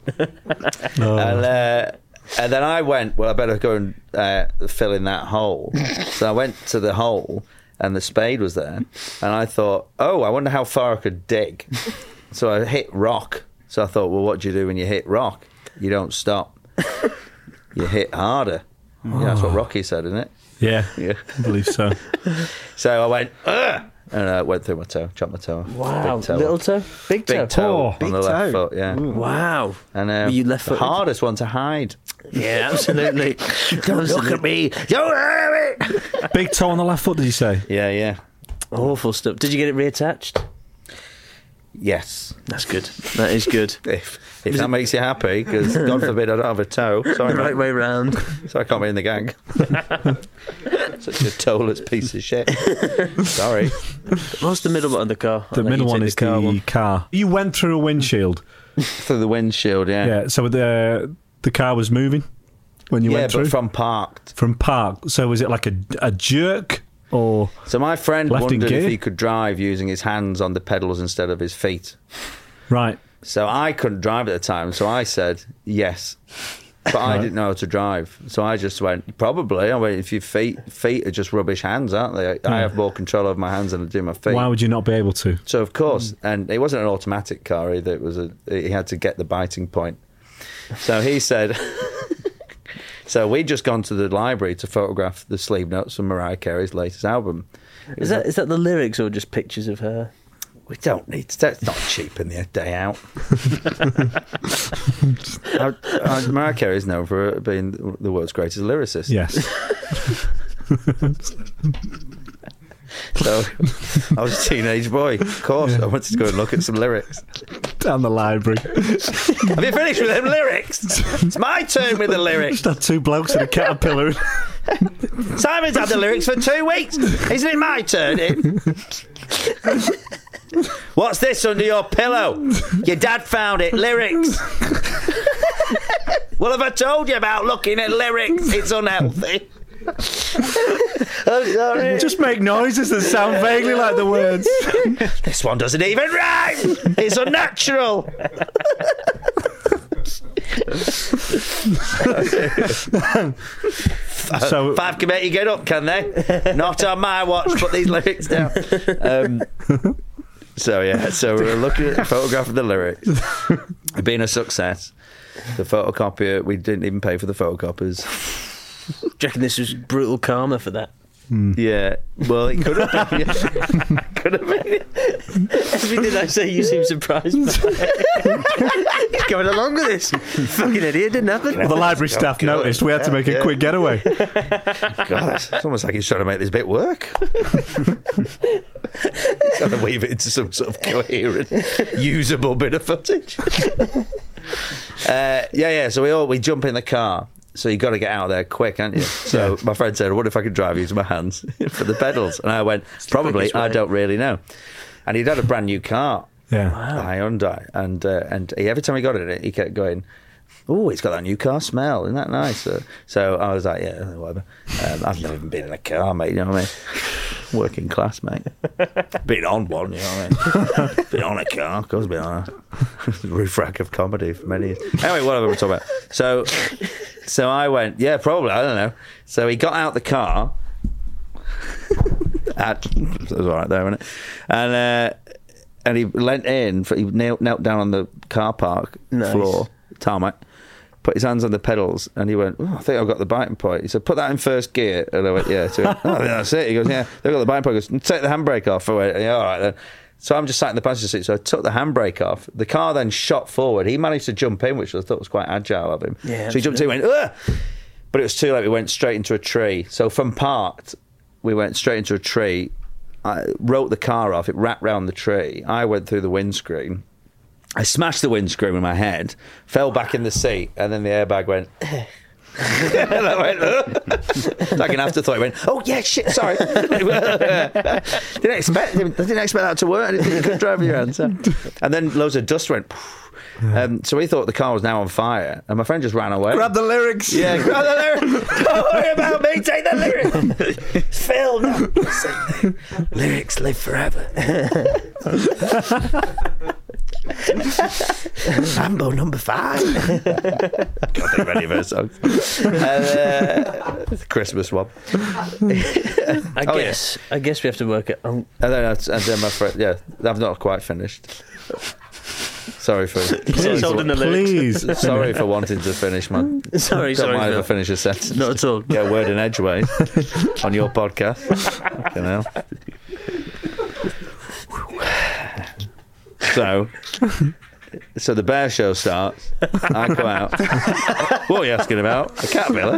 And then I went, well, I better go and fill in that hole. So I went to the hole, and the spade was there. And I thought, oh, I wonder how far I could dig. So I hit rock. So I thought, well, what do you do when you hit rock? You don't stop. You hit harder. Yeah, that's what Rocky said, isn't it? Yeah, Yeah. I believe so. So I went, ugh! And I went through my toe, chopped my toe off. Wow. Big toe. Little toe? Big toe? Big toe Oh, on big the left toe. foot, yeah. Wow. And Were you left the footed? hardest one to hide. Yeah, absolutely. Don't look at me. Don't hurt me. Big toe on the left foot, did you say? Yeah, yeah. Awful stuff. Did you get it reattached? Yes. That's good. That is good. If that makes you happy, because God forbid I don't have a toe. Sorry, The right mate. way round. So I can't be in the gang. Such a toeless piece of shit. Sorry. What's the middle one of the car? The middle one is the car. You went through a windshield. Through the windshield, yeah. Yeah, so the car was moving when you went through? but from parked. From park. So was it like a jerk or... So my friend Left in wondered if gear? he could drive using his hands on the pedals instead of his feet. Right. So I couldn't drive at the time, so I said yes. But I didn't know how to drive. So I just went, probably. I went, if your feet are just rubbish hands, aren't they? I have more control over my hands than I do my feet. Why would you not be able to? So of course, and it wasn't an automatic car either. It was he had to get the biting point. So he said, so we'd just gone to the library to photograph the sleeve notes from Mariah Carey's latest album. Is that the lyrics or just pictures of her? We don't need to. That's not cheap in the day out. Mariah Carey is known for being the world's greatest lyricist. Yes. So I was a teenage boy. Of course, I wanted to go and look at some lyrics. Down the library. Have you finished with them lyrics? It's my turn with the lyrics. Just had two blokes in a caterpillar. Simon's had the lyrics for 2 weeks. Isn't it my turn? What's this under your pillow? Your dad found it. Lyrics. Well, have I told you about looking at lyrics? It's unhealthy. I'm sorry. Just make noises that sound vaguely like the words. This one doesn't even rhyme. It's unnatural. So 5 committee get up, can they? Not on my watch. Put these lyrics down. So we're looking at a photograph of the lyrics. It's been a success. The photocopier, we didn't even pay for the photocopiers. Do you reckon this was brutal karma for that? Yeah, well, it could have been. Could have been. Everything I say, you seem surprised by. He's going along with this. You fucking idiot, didn't happen. well, the library staff noticed we had to make a quick getaway. God, it's almost like he's trying to make this bit work. He's trying to weave it into some sort of coherent, usable bit of footage. So we jump in the car. So you got to get out of there quick, haven't you? So my friend said, what if I could drive using my hands for the pedals? And I went, probably, I don't really know. And he'd had a brand new car, Yeah. a Hyundai, and every time he got in it, he kept going, oh, it's got that new car smell, isn't that nice? So I was like, yeah, whatever. I've never even been in a car, mate, you know what I mean? Working class, mate. Been on one, you know what I mean? Been on a car, of course, been on a roof rack of comedy for many years. Anyway, whatever we're talking about. So I went, yeah, probably, I don't know. So he got out the car. It was all right there, wasn't it? And he leant in, he knelt down on the car park floor, tarmac, put his hands on the pedals, and he went, oh, I think I've got the biting point. He said, put that in first gear. And I went, yeah. So, oh, that's it. He goes, yeah, they've got the biting point. He goes, take the handbrake off. I went, yeah, all right then. So I'm just sat in the passenger seat, so I took the handbrake off. The car then shot forward. He managed to jump in, which I thought was quite agile of him. Yeah, so he jumped in and went, ugh! But it was too late. We went straight into a tree. So from parked, we went straight into a tree. I wrote the car off. It wrapped round the tree. I went through the windscreen. I smashed the windscreen with my head, fell back in the seat, and then the airbag went... And I went, like an afterthought. I went, oh yeah, shit, sorry. didn't expect that to work. I didn't think you could drive with your hands. And then loads of dust went. So we thought the car was now on fire, and my friend just ran away. Grab the lyrics. Yeah, grab the lyrics. Don't worry about me. Take the lyrics. Phil, no. Lyrics live forever. Rambo number 5. God, they're ready for a song. The Christmas one. I guess we have to work it. And then my friend, I've not quite finished. Sorry for Please. Sorry for wanting to finish, man. Sorry, Don't mind Phil. if I finish a sentence. Not at all. Get a word in edgeways on your podcast. You know. So the bear show starts. I come out. What are you asking about? A caterpillar?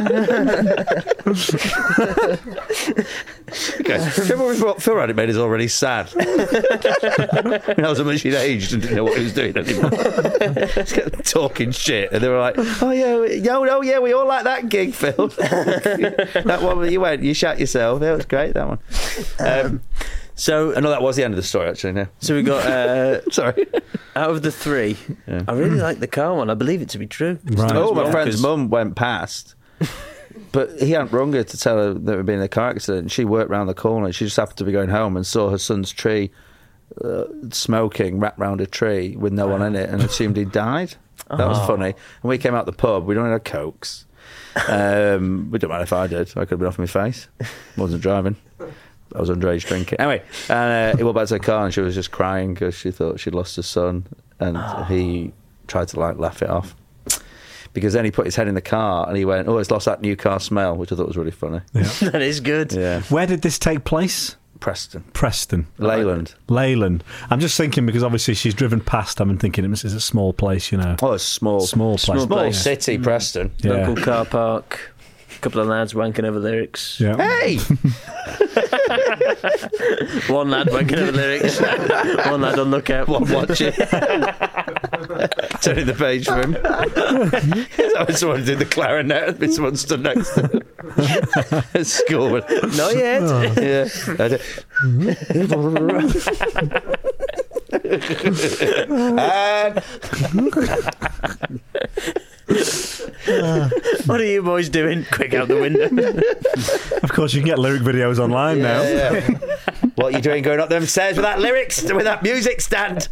Okay. Remember we thought Phil had it made us already sad. I was so much he'd aged and didn't know what he was doing anymore. Just kept talking shit, and they were like, "Oh yeah, we all like that gig, Phil. That one where you shat yourself. That was great. That one." So I know that was the end of the story, actually. No. So we got Sorry. out of the 3. Yeah. I really like the car one. I believe it to be true. Right. Oh, my friend's mum went past, but he hadn't rung her to tell her that we'd been in a car accident. She worked round the corner. She just happened to be going home and saw her son's tree smoking wrapped round a tree with no one in it, and assumed he'd died. That was funny. And we came out the pub. We'd only had Cokes. We don't mind if I did. I could have been off my face. Wasn't driving. I was underage drinking. Anyway, he went back to the car and she was just crying because she thought she'd lost her son, and he tried to laugh it off. Because then he put his head in the car and he went, "Oh, it's lost that new car smell," which I thought was really funny. Yeah. That is good. Yeah. Where did this take place? Preston. Leyland. I'm just thinking because obviously she's driven past. I'm thinking this is a small place, you know. Oh, it's small place. Small city, Preston. Yeah. Local car park. A couple of lads wanking over lyrics. Yeah. Hey! One lad wanking over lyrics. One lad on lookout. One watching. Turning the page for him. Someone did the clarinet and someone stood next to him. At school. Not yet. What are you boys doing? Quick out the window. Of course, you can get lyric videos online now. Yeah. What are you doing going up them stairs with that with that music stand?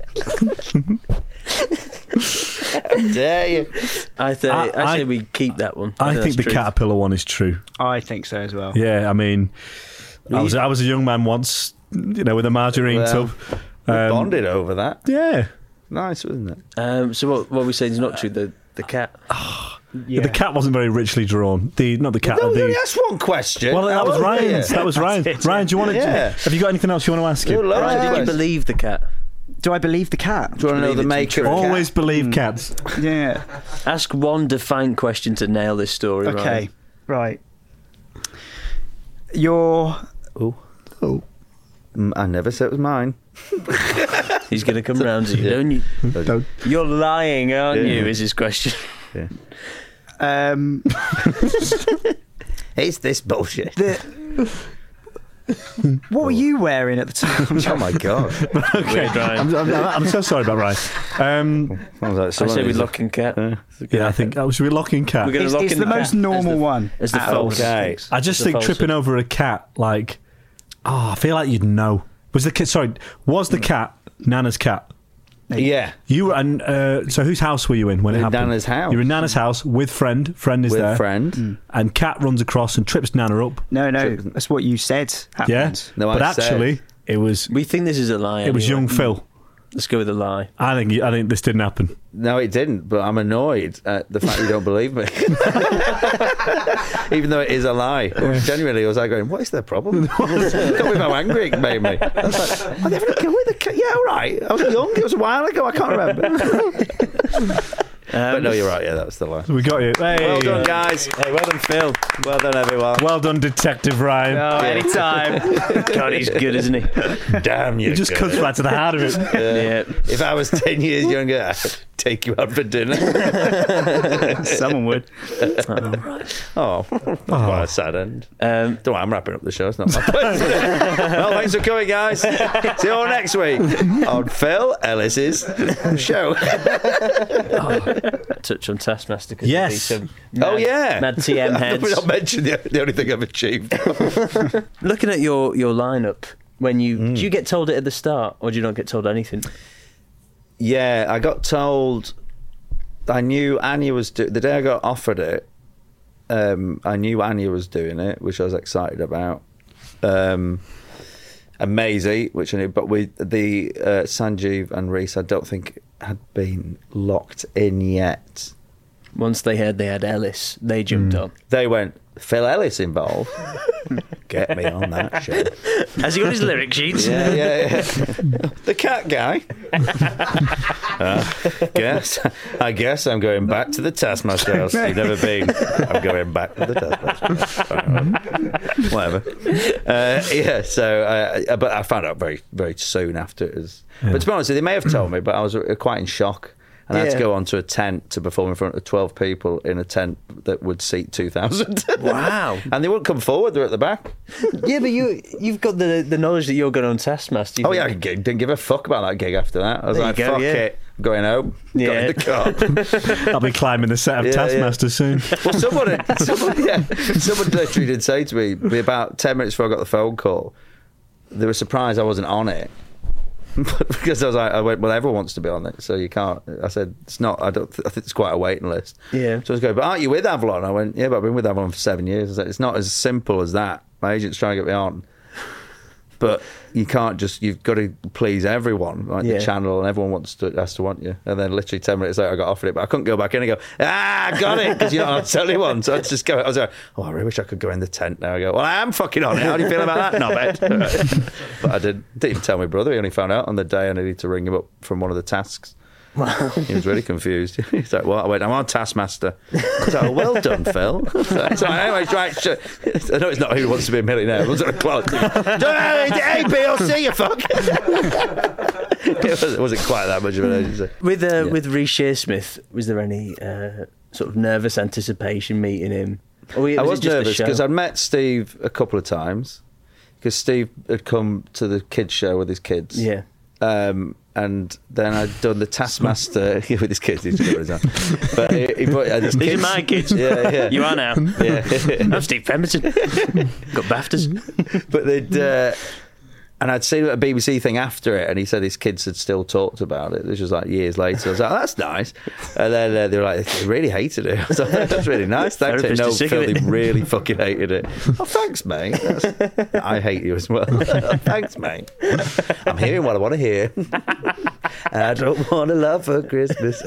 How dare you? I say we keep that one. I think the true. caterpillar one is true. I think so as well. Yeah, I mean, I was a young man once, with a margarine tub. We bonded over that. Yeah. Nice, wasn't it? So what we saying is not true. The cat. Yeah. The cat wasn't very richly drawn. Not the cat. No, that's one question. Well, that was Ryan's. That was Ryan's. Ryan, do you want to? Yeah. Have you got anything else you want to ask him? Ryan, did you believe the cat? Do I believe the cat? Do you want to know the make of Always believe cats. Yeah. Ask one defined question to nail this story. Okay. Right. Your. Oh. I never said it was mine. He's going to come round to you, don't you? Don't. You're lying, aren't you? Is his question. Yeah. It's this bullshit. What were you wearing at the time? Oh my god. Okay, I'm so sorry about Ryan. I say we lock and cat. Yeah, I think should we lock in cat? We're going to lock It's in the most normal one. As the false. Okay. I just think tripping over a cat, I feel like you'd know. Was the cat Nana's cat? Yeah. You and so whose house were you in when it happened? Nana's house. You were in Nana's house with friend. Friend is With there. friend. And cat runs across and trips Nana up. No, that's what you said happened. Yeah. No, but I said- actually, it was We think this is a lie. it was anyway. young Phil. Let's go with a lie. I think this didn't happen. No, it didn't, but I'm annoyed at the fact you don't believe me. Even though it is a lie. Genuinely, I was going, what is their problem? Can't believe how angry it made me. I was like, I never go with the cat. Yeah, all right. I was young. It was a while ago. I can't remember. But no, you're right. Yeah, that was the line. We got you. Hey. Well done, guys. Hey, well done, Phil. Well done, everyone. Well done, Detective Ryan. Oh, anytime. God, he's good, isn't he? Damn you. He just cuts right to the heart of it. Yeah. If I was 10 years younger, I'd take you out for dinner. Someone would. Oh, quite a sad end. Don't worry, I'm wrapping up the show. It's not my place. Well, thanks for coming, guys. See you all next week on Phil Ellis's show. Touch on Taskmaster. Yes. Oh, yeah. Mad TM heads. We're not mentioning the only thing I've achieved. Looking at your lineup, when do you get told it at the start, or do you not get told anything? Yeah, I got told. I knew Anya was the day I got offered it. I knew Anya was doing it, which I was excited about. And Maisie, which I knew, but with the Sanjeev and Reese, I don't think had been locked in yet. Once they heard they had Ellis, they jumped on. They went, Phil Ellis involved. Get me on that show. Has he got his lyric sheets? Yeah. The cat guy. I guess I'm going back to the Taskmaster house. You've never been. I'm going back to the Taskmaster. Whatever. But I found out very, very soon after it was. Yeah. But to be honest, they may have told me, but I was quite in shock. And I had to go onto a tent to perform in front of 12 people in a tent that would seat 2,000. Wow. And they wouldn't come forward, they're at the back. Yeah, but you've got the knowledge that you're going on Taskmaster. Oh, yeah, I didn't give a fuck about that gig after that. I was like, fuck it, I'm going home. Yeah. Got in the car. I'll be climbing the set of Taskmaster soon. Well, someone literally did say to me, about 10 minutes before I got the phone call, they were surprised I wasn't on it. Because I went, well, everyone wants to be on it, so you can't. I said, it's not. I think it's quite a waiting list. Yeah. So I was going, but aren't you with Avalon? I went, yeah, but I've been with Avalon for 7 years. I said, it's not as simple as that. My agent's trying to get me on, but you can't just. You've got to please everyone, like the channel, and everyone has to want you. And then literally 10 minutes later, I got offered it, but I couldn't go back in and go, I got it, because you're not the only one. So I just go. I was like, oh, I really wish I could go in the tent now. I go, well, I am fucking on it. How do you feel about that? Not bad. But I didn't even tell my brother. He only found out on the day I needed to ring him up from one of the tasks. Wow. He was really confused. He's like, well, I went, I'm on Taskmaster. I was like, oh, well done, Phil. So anyway, right, sure. I know it's not Who Wants to Be a Millionaire. It wasn't a clock. Hey, BLC, you fuck. It wasn't quite that much of an agency. With Reece Shearsmith, was there any sort of nervous anticipation meeting him? I was nervous because I'd met Steve a couple of times, because Steve had come to the kids' show with his kids. Yeah. And then I'd done the Taskmaster with his kids. He's got his own. But he brought his kids. These are my kids. Yeah. You are now. Yeah. I'm Steve Pemberton. Got BAFTAs. But they'd. And I'd seen a BBC thing after it, and he said his kids had still talked about it. This was like years later. I was like, oh, that's nice. And then they were like, they really hated it. I was like, that's really nice. Thanks. No, Phil, they really fucking hated it. Oh, thanks, mate. I hate you as well. Thanks, mate. I'm hearing what I want to hear. I don't want to love for Christmas.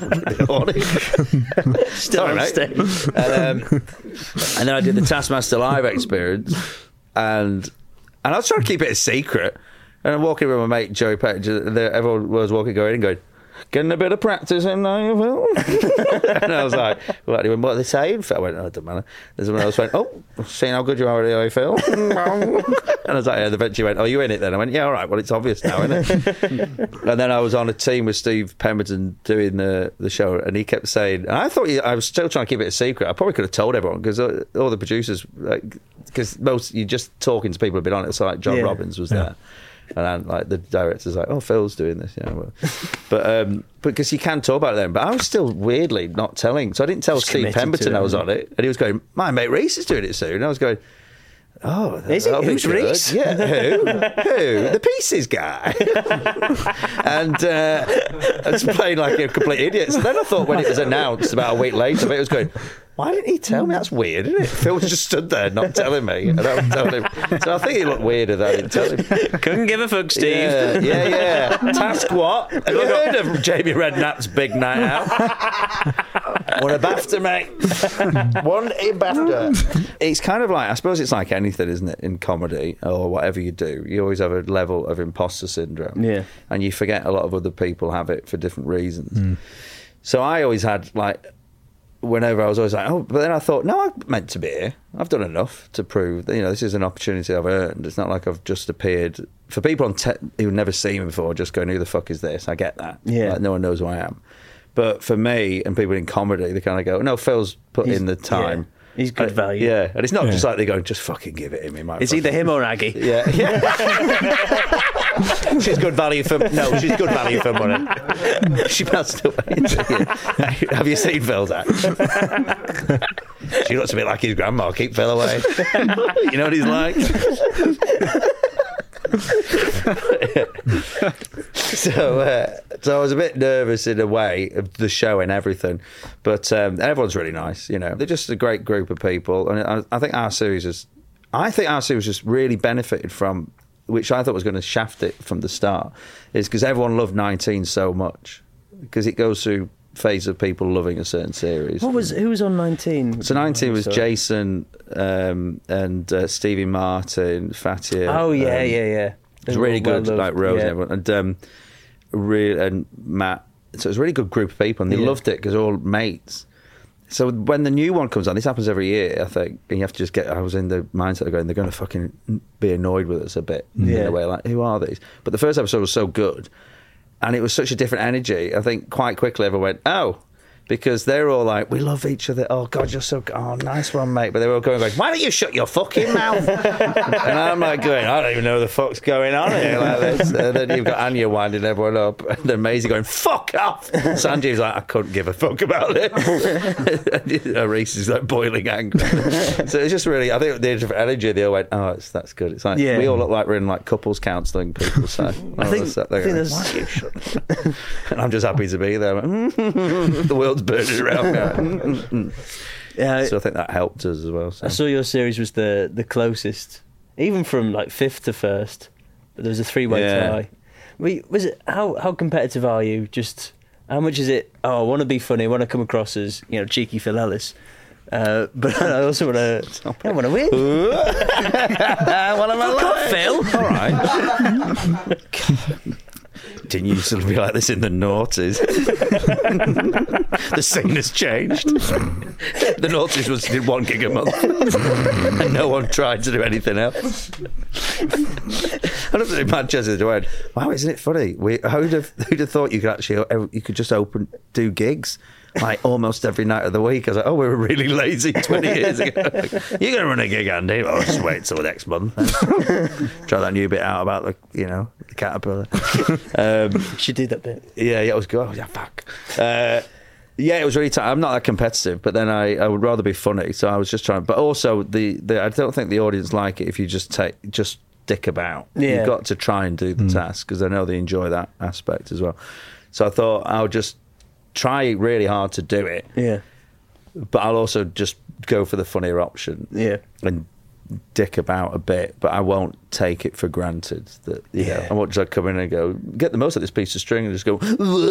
Still on stage. And then I did the Taskmaster Live experience, and I was trying to keep it a secret. And I'm walking with my mate Joey Pett. Everyone was walking, going, getting a bit of practice in now, you Phil. And I was like, what are they saying? I went, oh, it doesn't matter. There's someone else went, oh, seeing how good you are at Phil. And I was like, yeah, eventually went, oh, you in it then? I went, yeah, all right, well, it's obvious now, isn't it? And then I was on a team with Steve Pemberton doing the show, and he kept saying, and I thought I was still trying to keep it a secret. I probably could have told everyone, because all the producers, because you're just talking to people who've been on it. So like John Robbins was there. And then, like, the director's like, oh, Phil's doing this, but because you can talk about it then. But I was still weirdly not telling, so I didn't tell Steve Pemberton I was on it, and he was going, my mate Reece is doing it soon. And I was going, oh, is it? Who's Reece? Yeah, who? The Pieces guy. And I was playing like a complete idiot. So then I thought, when it was announced about a week later, it was going, why didn't he tell me? That's weird, isn't it? Phil just stood there not telling me, and I was telling him. So I think he looked weirder that I didn't tell him. Couldn't give a fuck, Steve. Yeah. Task what? Have you heard of Jamie Redknapp's Big Night Out? Won a BAFTA, mate. Won a BAFTA. It's kind of like, I suppose it's like anything, isn't it, in comedy or whatever you do. You always have a level of imposter syndrome. Yeah. And you forget a lot of other people have it for different reasons. So I always had, like, whenever I was always like, oh, but then I thought, no, I'm meant to be here. I've done enough to prove that, this is an opportunity I've earned. It's not like I've just appeared. For people who've never seen me before, just going, who the fuck is this? I get that. Yeah. Like, no one knows who I am. But for me and people in comedy, they kind of go, no, Phil's put in the time. Yeah. He's good value. Yeah, and it's not just like they go, just fucking give it him. It's either him or Aggie. Yeah. She's good value for money. She passed away. Have you seen Phil's act? She looks a bit like his grandma. Keep Phil away. You know what he's like? So I was a bit nervous in a way of the show and everything, but everyone's really nice. They're just a great group of people, and I think our series just really benefited from, which I thought was going to shaft it from the start, is because everyone loved 19 so much, because it goes through phase of people loving a certain series. Who was on 19? So 19 was Jason and Stevie Martin, Fatia. Oh yeah. It was really good, like Rose and everyone, and Matt. So it was a really good group of people, and they loved it because they're all mates. So when the new one comes on, this happens every year, I think, and you have to just I was in the mindset of going, they're going to fucking be annoyed with us a bit in a way, like, who are these? But the first episode was so good, and it was such a different energy. I think quite quickly everyone went, oh, because they're all like, we love each other. Oh, God, you're so good. Oh, nice one, mate. But they were all going, why don't you shut your fucking mouth? And I'm like going, I don't even know the fuck's going on here like this. And then you've got Anya winding everyone up. And then Maisie going, fuck off. Sanjeev's like, I couldn't give a fuck about it. Reese is like boiling angry. So it's just really, I think the different energy, they all went, oh, that's good. It's like, we all look like we're in like couples counselling people. So I think that's... And I'm just happy to be there. The world's burning around. Yeah, so I think that helped us as well. So. I saw your series was the closest, even from like 5th to 1st. But there was a 3-way tie. Was it how competitive are you? Just how much is it? Oh, I want to be funny. I want to come across as cheeky Phil Ellis. But I also want to win. What am I like, Phil? All right. Didn't used to be like this in the noughties. The scene has changed. The noughties did 1 gig a month, and no one tried to do anything else. I looked at Manchester and went, "Wow, isn't it funny? Who'd have thought you could just do gigs like almost every night of the week?" I was like, "Oh, we were really lazy 20 years ago." Like, you're going to run a gig, Andy? Oh, just wait till next month. Try that new bit out about the caterpillar. Should do that bit. Yeah, it was good. Oh, yeah, fuck. It was really tight. I'm not that competitive, but then I would rather be funny. So I was just trying. But also, I don't think the audience like it if you just dick about. Yeah. You've got to try and do the task, because I know they enjoy that aspect as well. So I thought I'll just try really hard to do it. Yeah. But I'll also just go for the funnier option. Yeah. And dick about a bit, but I won't take it for granted that I won't just come in and go get the most of this piece of string and just go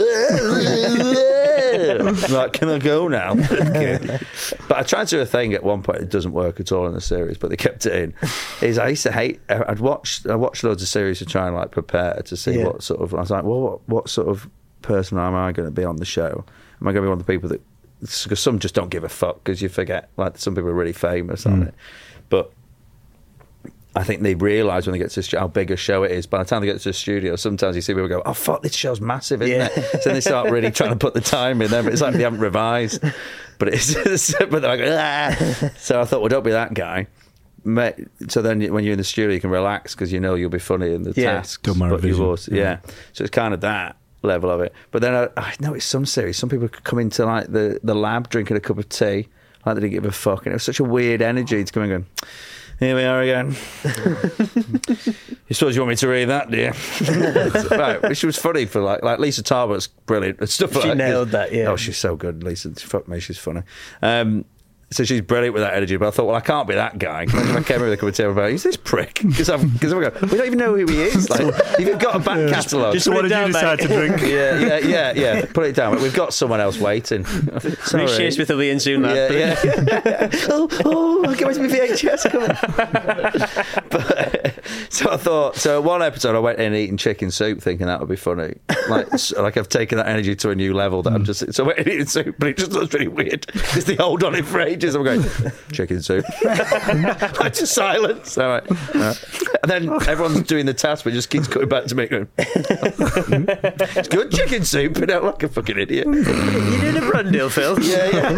like, can I go now? But I tried to do a thing at one point. It doesn't work at all in the series, but they kept it in. I used to hate. I watched loads of series to try and like prepare to see what sort of. I was like, well, what sort of person am I going to be on the show? Am I going to be one of the people that? Because some just don't give a fuck, because you forget, like, some people are really famous on it, but I think they realise when they get to how big a show it is. By the time they get to the studio, sometimes you see people go, "Oh fuck, this show's massive, isn't it?" So they start really trying to put the time in there, but it's like they haven't revised. But but they're like, ah. So I thought, well, don't be that guy. So then when you're in the studio, you can relax because you know you'll be funny in the tasks. Don't mind So it's kind of that level of it. But then I noticed some series, some people could come into like the lab drinking a cup of tea, like they didn't give a fuck, and it was such a weird energy to come and go, "Here we are again." You suppose you want me to read that, do you? Right, which was funny for like Lisa Talbot's brilliant and stuff like that. She nailed that, yeah. Oh, she's so good, Lisa. Fuck me, she's funny. So she's brilliant with that energy, but I thought, well, I can't be that guy. Imagine I came in with a cup of tea about, who's this prick? Because we don't even know who he is. Like, you've got a back catalogue. Just what did you decide to drink? Yeah. Put it down. We've got someone else waiting. Sorry. Reese Smith will be in soon, lad. Yeah. Oh, I'll get my VHS coming. So I thought, one episode I went in eating chicken soup thinking that would be funny. Like I've taken that energy to a new level that I'm just, so I went in eating soup, but it just looks really weird because they hold on it for ages. I'm going, chicken soup. Like just silence. All right. And then everyone's doing the task, but it just keeps coming back to me going, it's good chicken soup, but I'm like a fucking idiot. You did a Brundle, Phil? Yeah.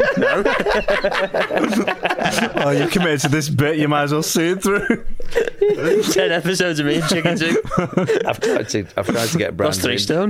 Oh, you're committed to this bit, you might as well see it through. 10 episodes of me and chicken soup. I've tried to get Brandon. Lost 3 stone.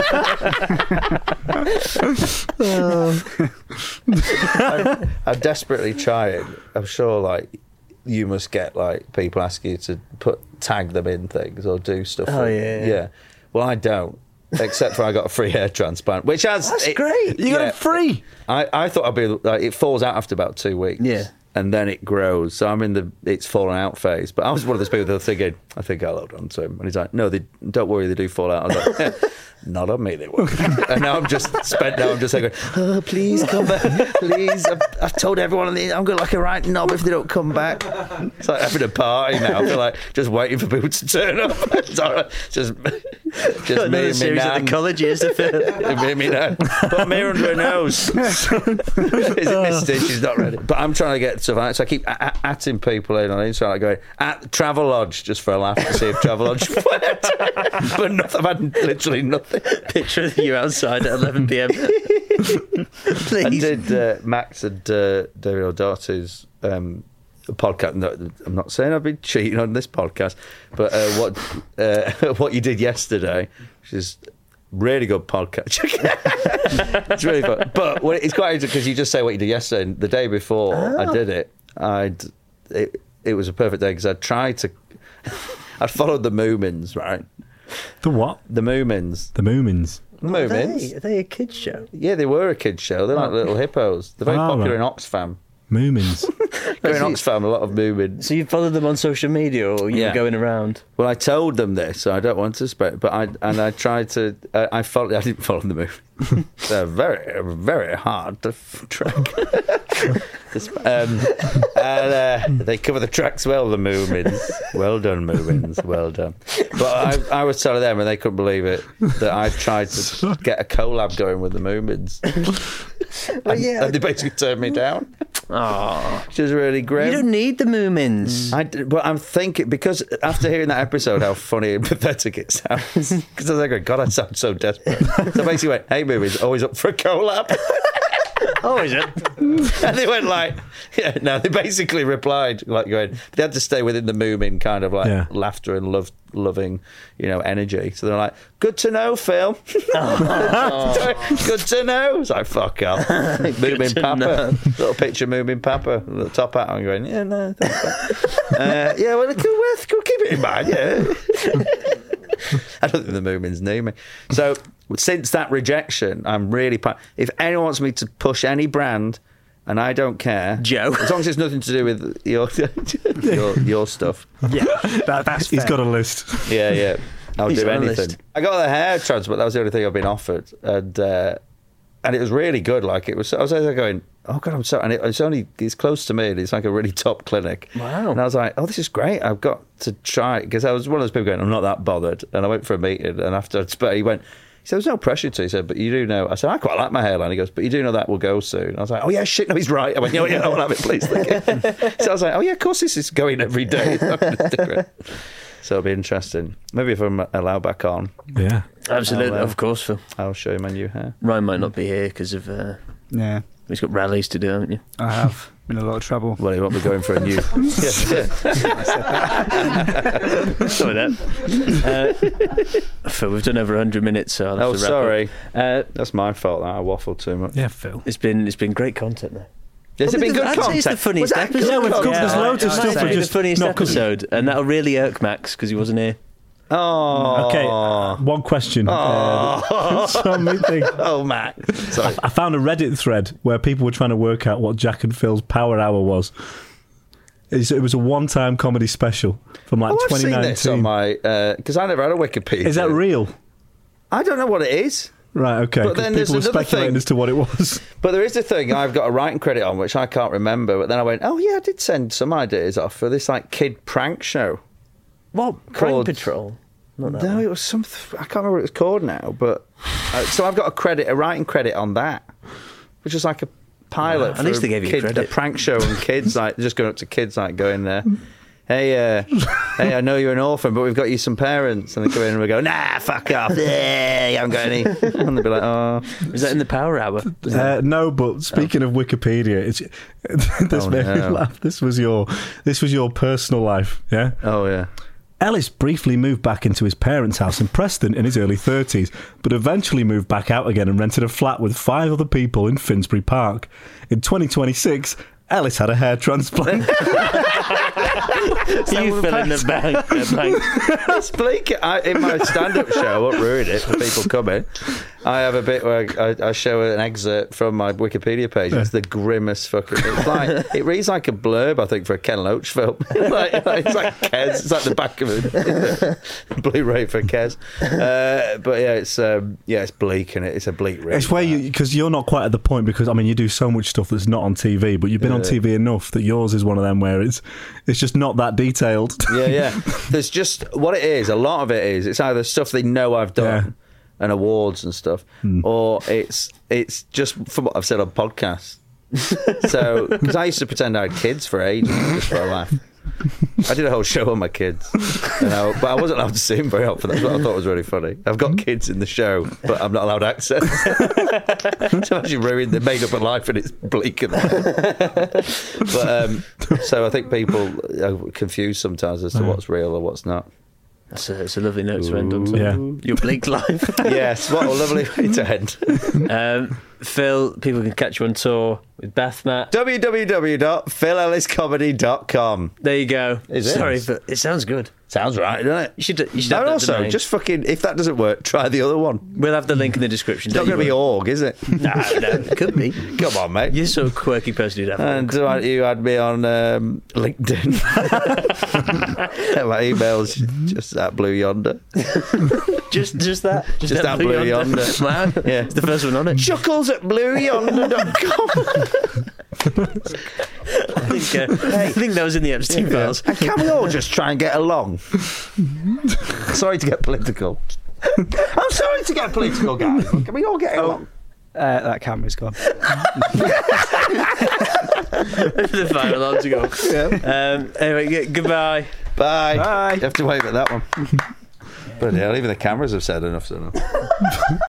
I'm desperately trying. I'm sure, like, you must get like people ask you to tag them in things or do stuff. Oh yeah. Well, I don't. Except for I got a free hair transplant, which has... That's great. You got it free. I thought I'd be like, it falls out after about 2 weeks. Yeah. And then it grows. So I'm in the it's falling out phase. But I was one of those people that were thinking, I think I'll hold on to him. And he's like, no, don't worry, they do fall out. I was like, yeah, not on me, they won't. And now I'm just like, oh, please come back. Please. I've told everyone I'm going to like a right knob if they don't come back. It's like having a party now. I feel like just waiting for people to turn up. Just me and series nan. of the college years to fill. Me and nan. Put me under her nose. Is it Misty? She's not ready. But I'm trying to get stuff out. So I keep atting people in on Instagram, like going at Travelodge just for a laugh to see if Travelodge went. But nothing, I've had literally nothing. Picture of you outside at 11 p.m. Please. I did Max and David O'Doherty's podcast. No, I'm not saying I've been cheating on this podcast, but what you did yesterday, which is really good podcast. It's really fun. But it's quite interesting because you just say what you did yesterday. And the day before I did it, it was a perfect day because I'd followed the Moomins, right? The what? The Moomins. The Moomins. Moomins. Are they a kids show? Yeah, they were a kids show. They're like little hippos. They're very popular right. in Oxfam. Moomins. In Oxfam, a lot of Moomins. So you followed them on social media, or you were going around? Well, I told them this, so I don't want to spread. But I tried to. I didn't follow the Moomins. They're very, very hard to track. And they cover the tracks well, the Moomins. Well done, Moomins. Well done. But I was telling them, and they couldn't believe it, that I tried to get a collab going with the Moomins. And they basically turned me down. Oh, which is really great. You don't need the Moomins. But I'm thinking, because after hearing that episode, how funny and pathetic it sounds, because I was like, God, I sound so desperate. So I basically went, hey, Moomins, always up for a collab? Oh, is it? And they went like, yeah, no, they basically replied, like going, they had to stay within the Moomin kind of like laughter and loving, energy. So they're like, good to know, Phil. Good to know. It's like, fuck off. Moomin Papa. Little picture of Moomin Papa. Little top hat. I'm going, yeah, no. Yeah, well, we'll keep it in mind, yeah. I don't think the Moomins knew me. So since that rejection, I'm really... If anyone wants me to push any brand, and I don't care... Joe. As long as it's nothing to do with your stuff. Yeah, that's fair. He's got a list. Yeah. I'll He's do on a anything. list. I got the hair transplant. That was the only thing I've been offered. And it was really good. Like, I was going... Oh God, I'm so, and it's close to me, and it's like a really top clinic. Wow. And I was like, oh, this is great. I've got to try it, because I was one of those people going, I'm not that bothered. And I went for a meeting, and after he said, there's no pressure to. He said, but you do know. I said, I quite like my hairline. He goes, but you do know that will go soon. I was like, oh yeah, shit, no, he's right. I went, yeah, I want to have it, please. Thank you. So I was like, oh yeah, of course this is going every day. So it'll be interesting. Maybe if I'm allowed back on. Yeah. Absolutely, of course, Phil. I'll show you my new hair. Ryan might not be here because of... Yeah. He's got rallies to do, haven't you? I have. Been in a lot of trouble. Well, he won't be going for a new... Sorry, that. Phil, we've done over 100 minutes, so I'll have to wrap sorry. up. That's my fault. I waffled too much. Yeah, Phil. It's been great content, though. Has it been good I'd content? say it's the funniest episode. Yeah, we've got there's loads of stuff. It's the funniest No, 'cause- episode, and that'll really irk Max because he wasn't here. Oh. Okay, one question. Oh, Matt. Sorry. I found a Reddit thread where people were trying to work out what Jack and Phil's Power Hour was. It was a one-time comedy special from like 2019. I've seen this on my... Because I never had a Wikipedia. Is that real? I don't know what it is. Right, okay. But then there's people were another speculating thing. as to what it was. But there is a thing I've got a writing credit on, which I can't remember. But then I went, oh, yeah, I did send some ideas off for this like kid prank show. What? Crime Called- Patrol? Not that No, one. it was something. I can't remember what it's called now. But so I've got a writing credit on that, which is like a pilot. At least they gave you a credit. prank show on kids, like just going up to kids, like going there. Hey, I know you're an orphan, but we've got you some parents. And they come in and we go, nah, fuck off. Yeah, you haven't got any. And they'd be like, oh. Was that in the Power Hour? No, but speaking of Wikipedia, it's this made me laugh. This was your personal life, yeah? Oh, yeah. Ellis briefly moved back into his parents' house in Preston in his early 30s, but eventually moved back out again and rented a flat with 5 other people in Finsbury Park. In 2026, Ellis had a hair transplant. You fill in the bank. It's bleak. In my stand-up show, I won't ruin it for people coming. I have a bit where I show an excerpt from my Wikipedia page. It's the grimmest fucking. It reads like a blurb, I think, for a Ken Loach film. It's like Kez. It's like the back of a Blu-ray for Kez. But yeah, it's bleak, and it's a bleak read. It's where because you're not quite at the point, because I mean you do so much stuff that's not on TV, but you've been on TV enough that yours is one of them where it's just not that detailed. Yeah. There's just what it is. A lot of it is. It's either stuff they know I've done and awards and stuff, or it's just from what I've said on podcasts. So because I used to pretend I had kids for ages just for a laugh. I did a whole show on my kids, but I wasn't allowed to see them very often. That's what I thought was really funny. I've got kids in the show, but I'm not allowed access. So I actually ruined the made up a life, and it's bleak. But so I think people are confused sometimes as to what's real or what's not. It's a lovely note to end on. Yeah. Your bleak life. Yes, what a lovely way to end. Phil, people can catch you on tour with Bathmat. www.philelliscomedy.com. There you go. Is it? Sorry, but it sounds good. Sounds right, doesn't it? You should have And that also, domain. just fucking, if that doesn't work, try the other one. We'll have the link in the description. It's not going to be org, is it? No, it could be. Come on, mate. You're so quirky person you'd have. And you had me on LinkedIn. My email's just at Blue Yonder. just that. Just that Blue Yonder. Man, Yeah. it's the first one on it. Chuckles at blueyonder.com. I think that was in the Epstein files. And can we all just try and get along? Sorry to get political. I'm sorry to get political, guys. Can we all get along? That camera's gone. The fire alarm to go. Anyway, goodbye. Bye. Bye. You have to wait for that one. But yeah, even the cameras have said enough.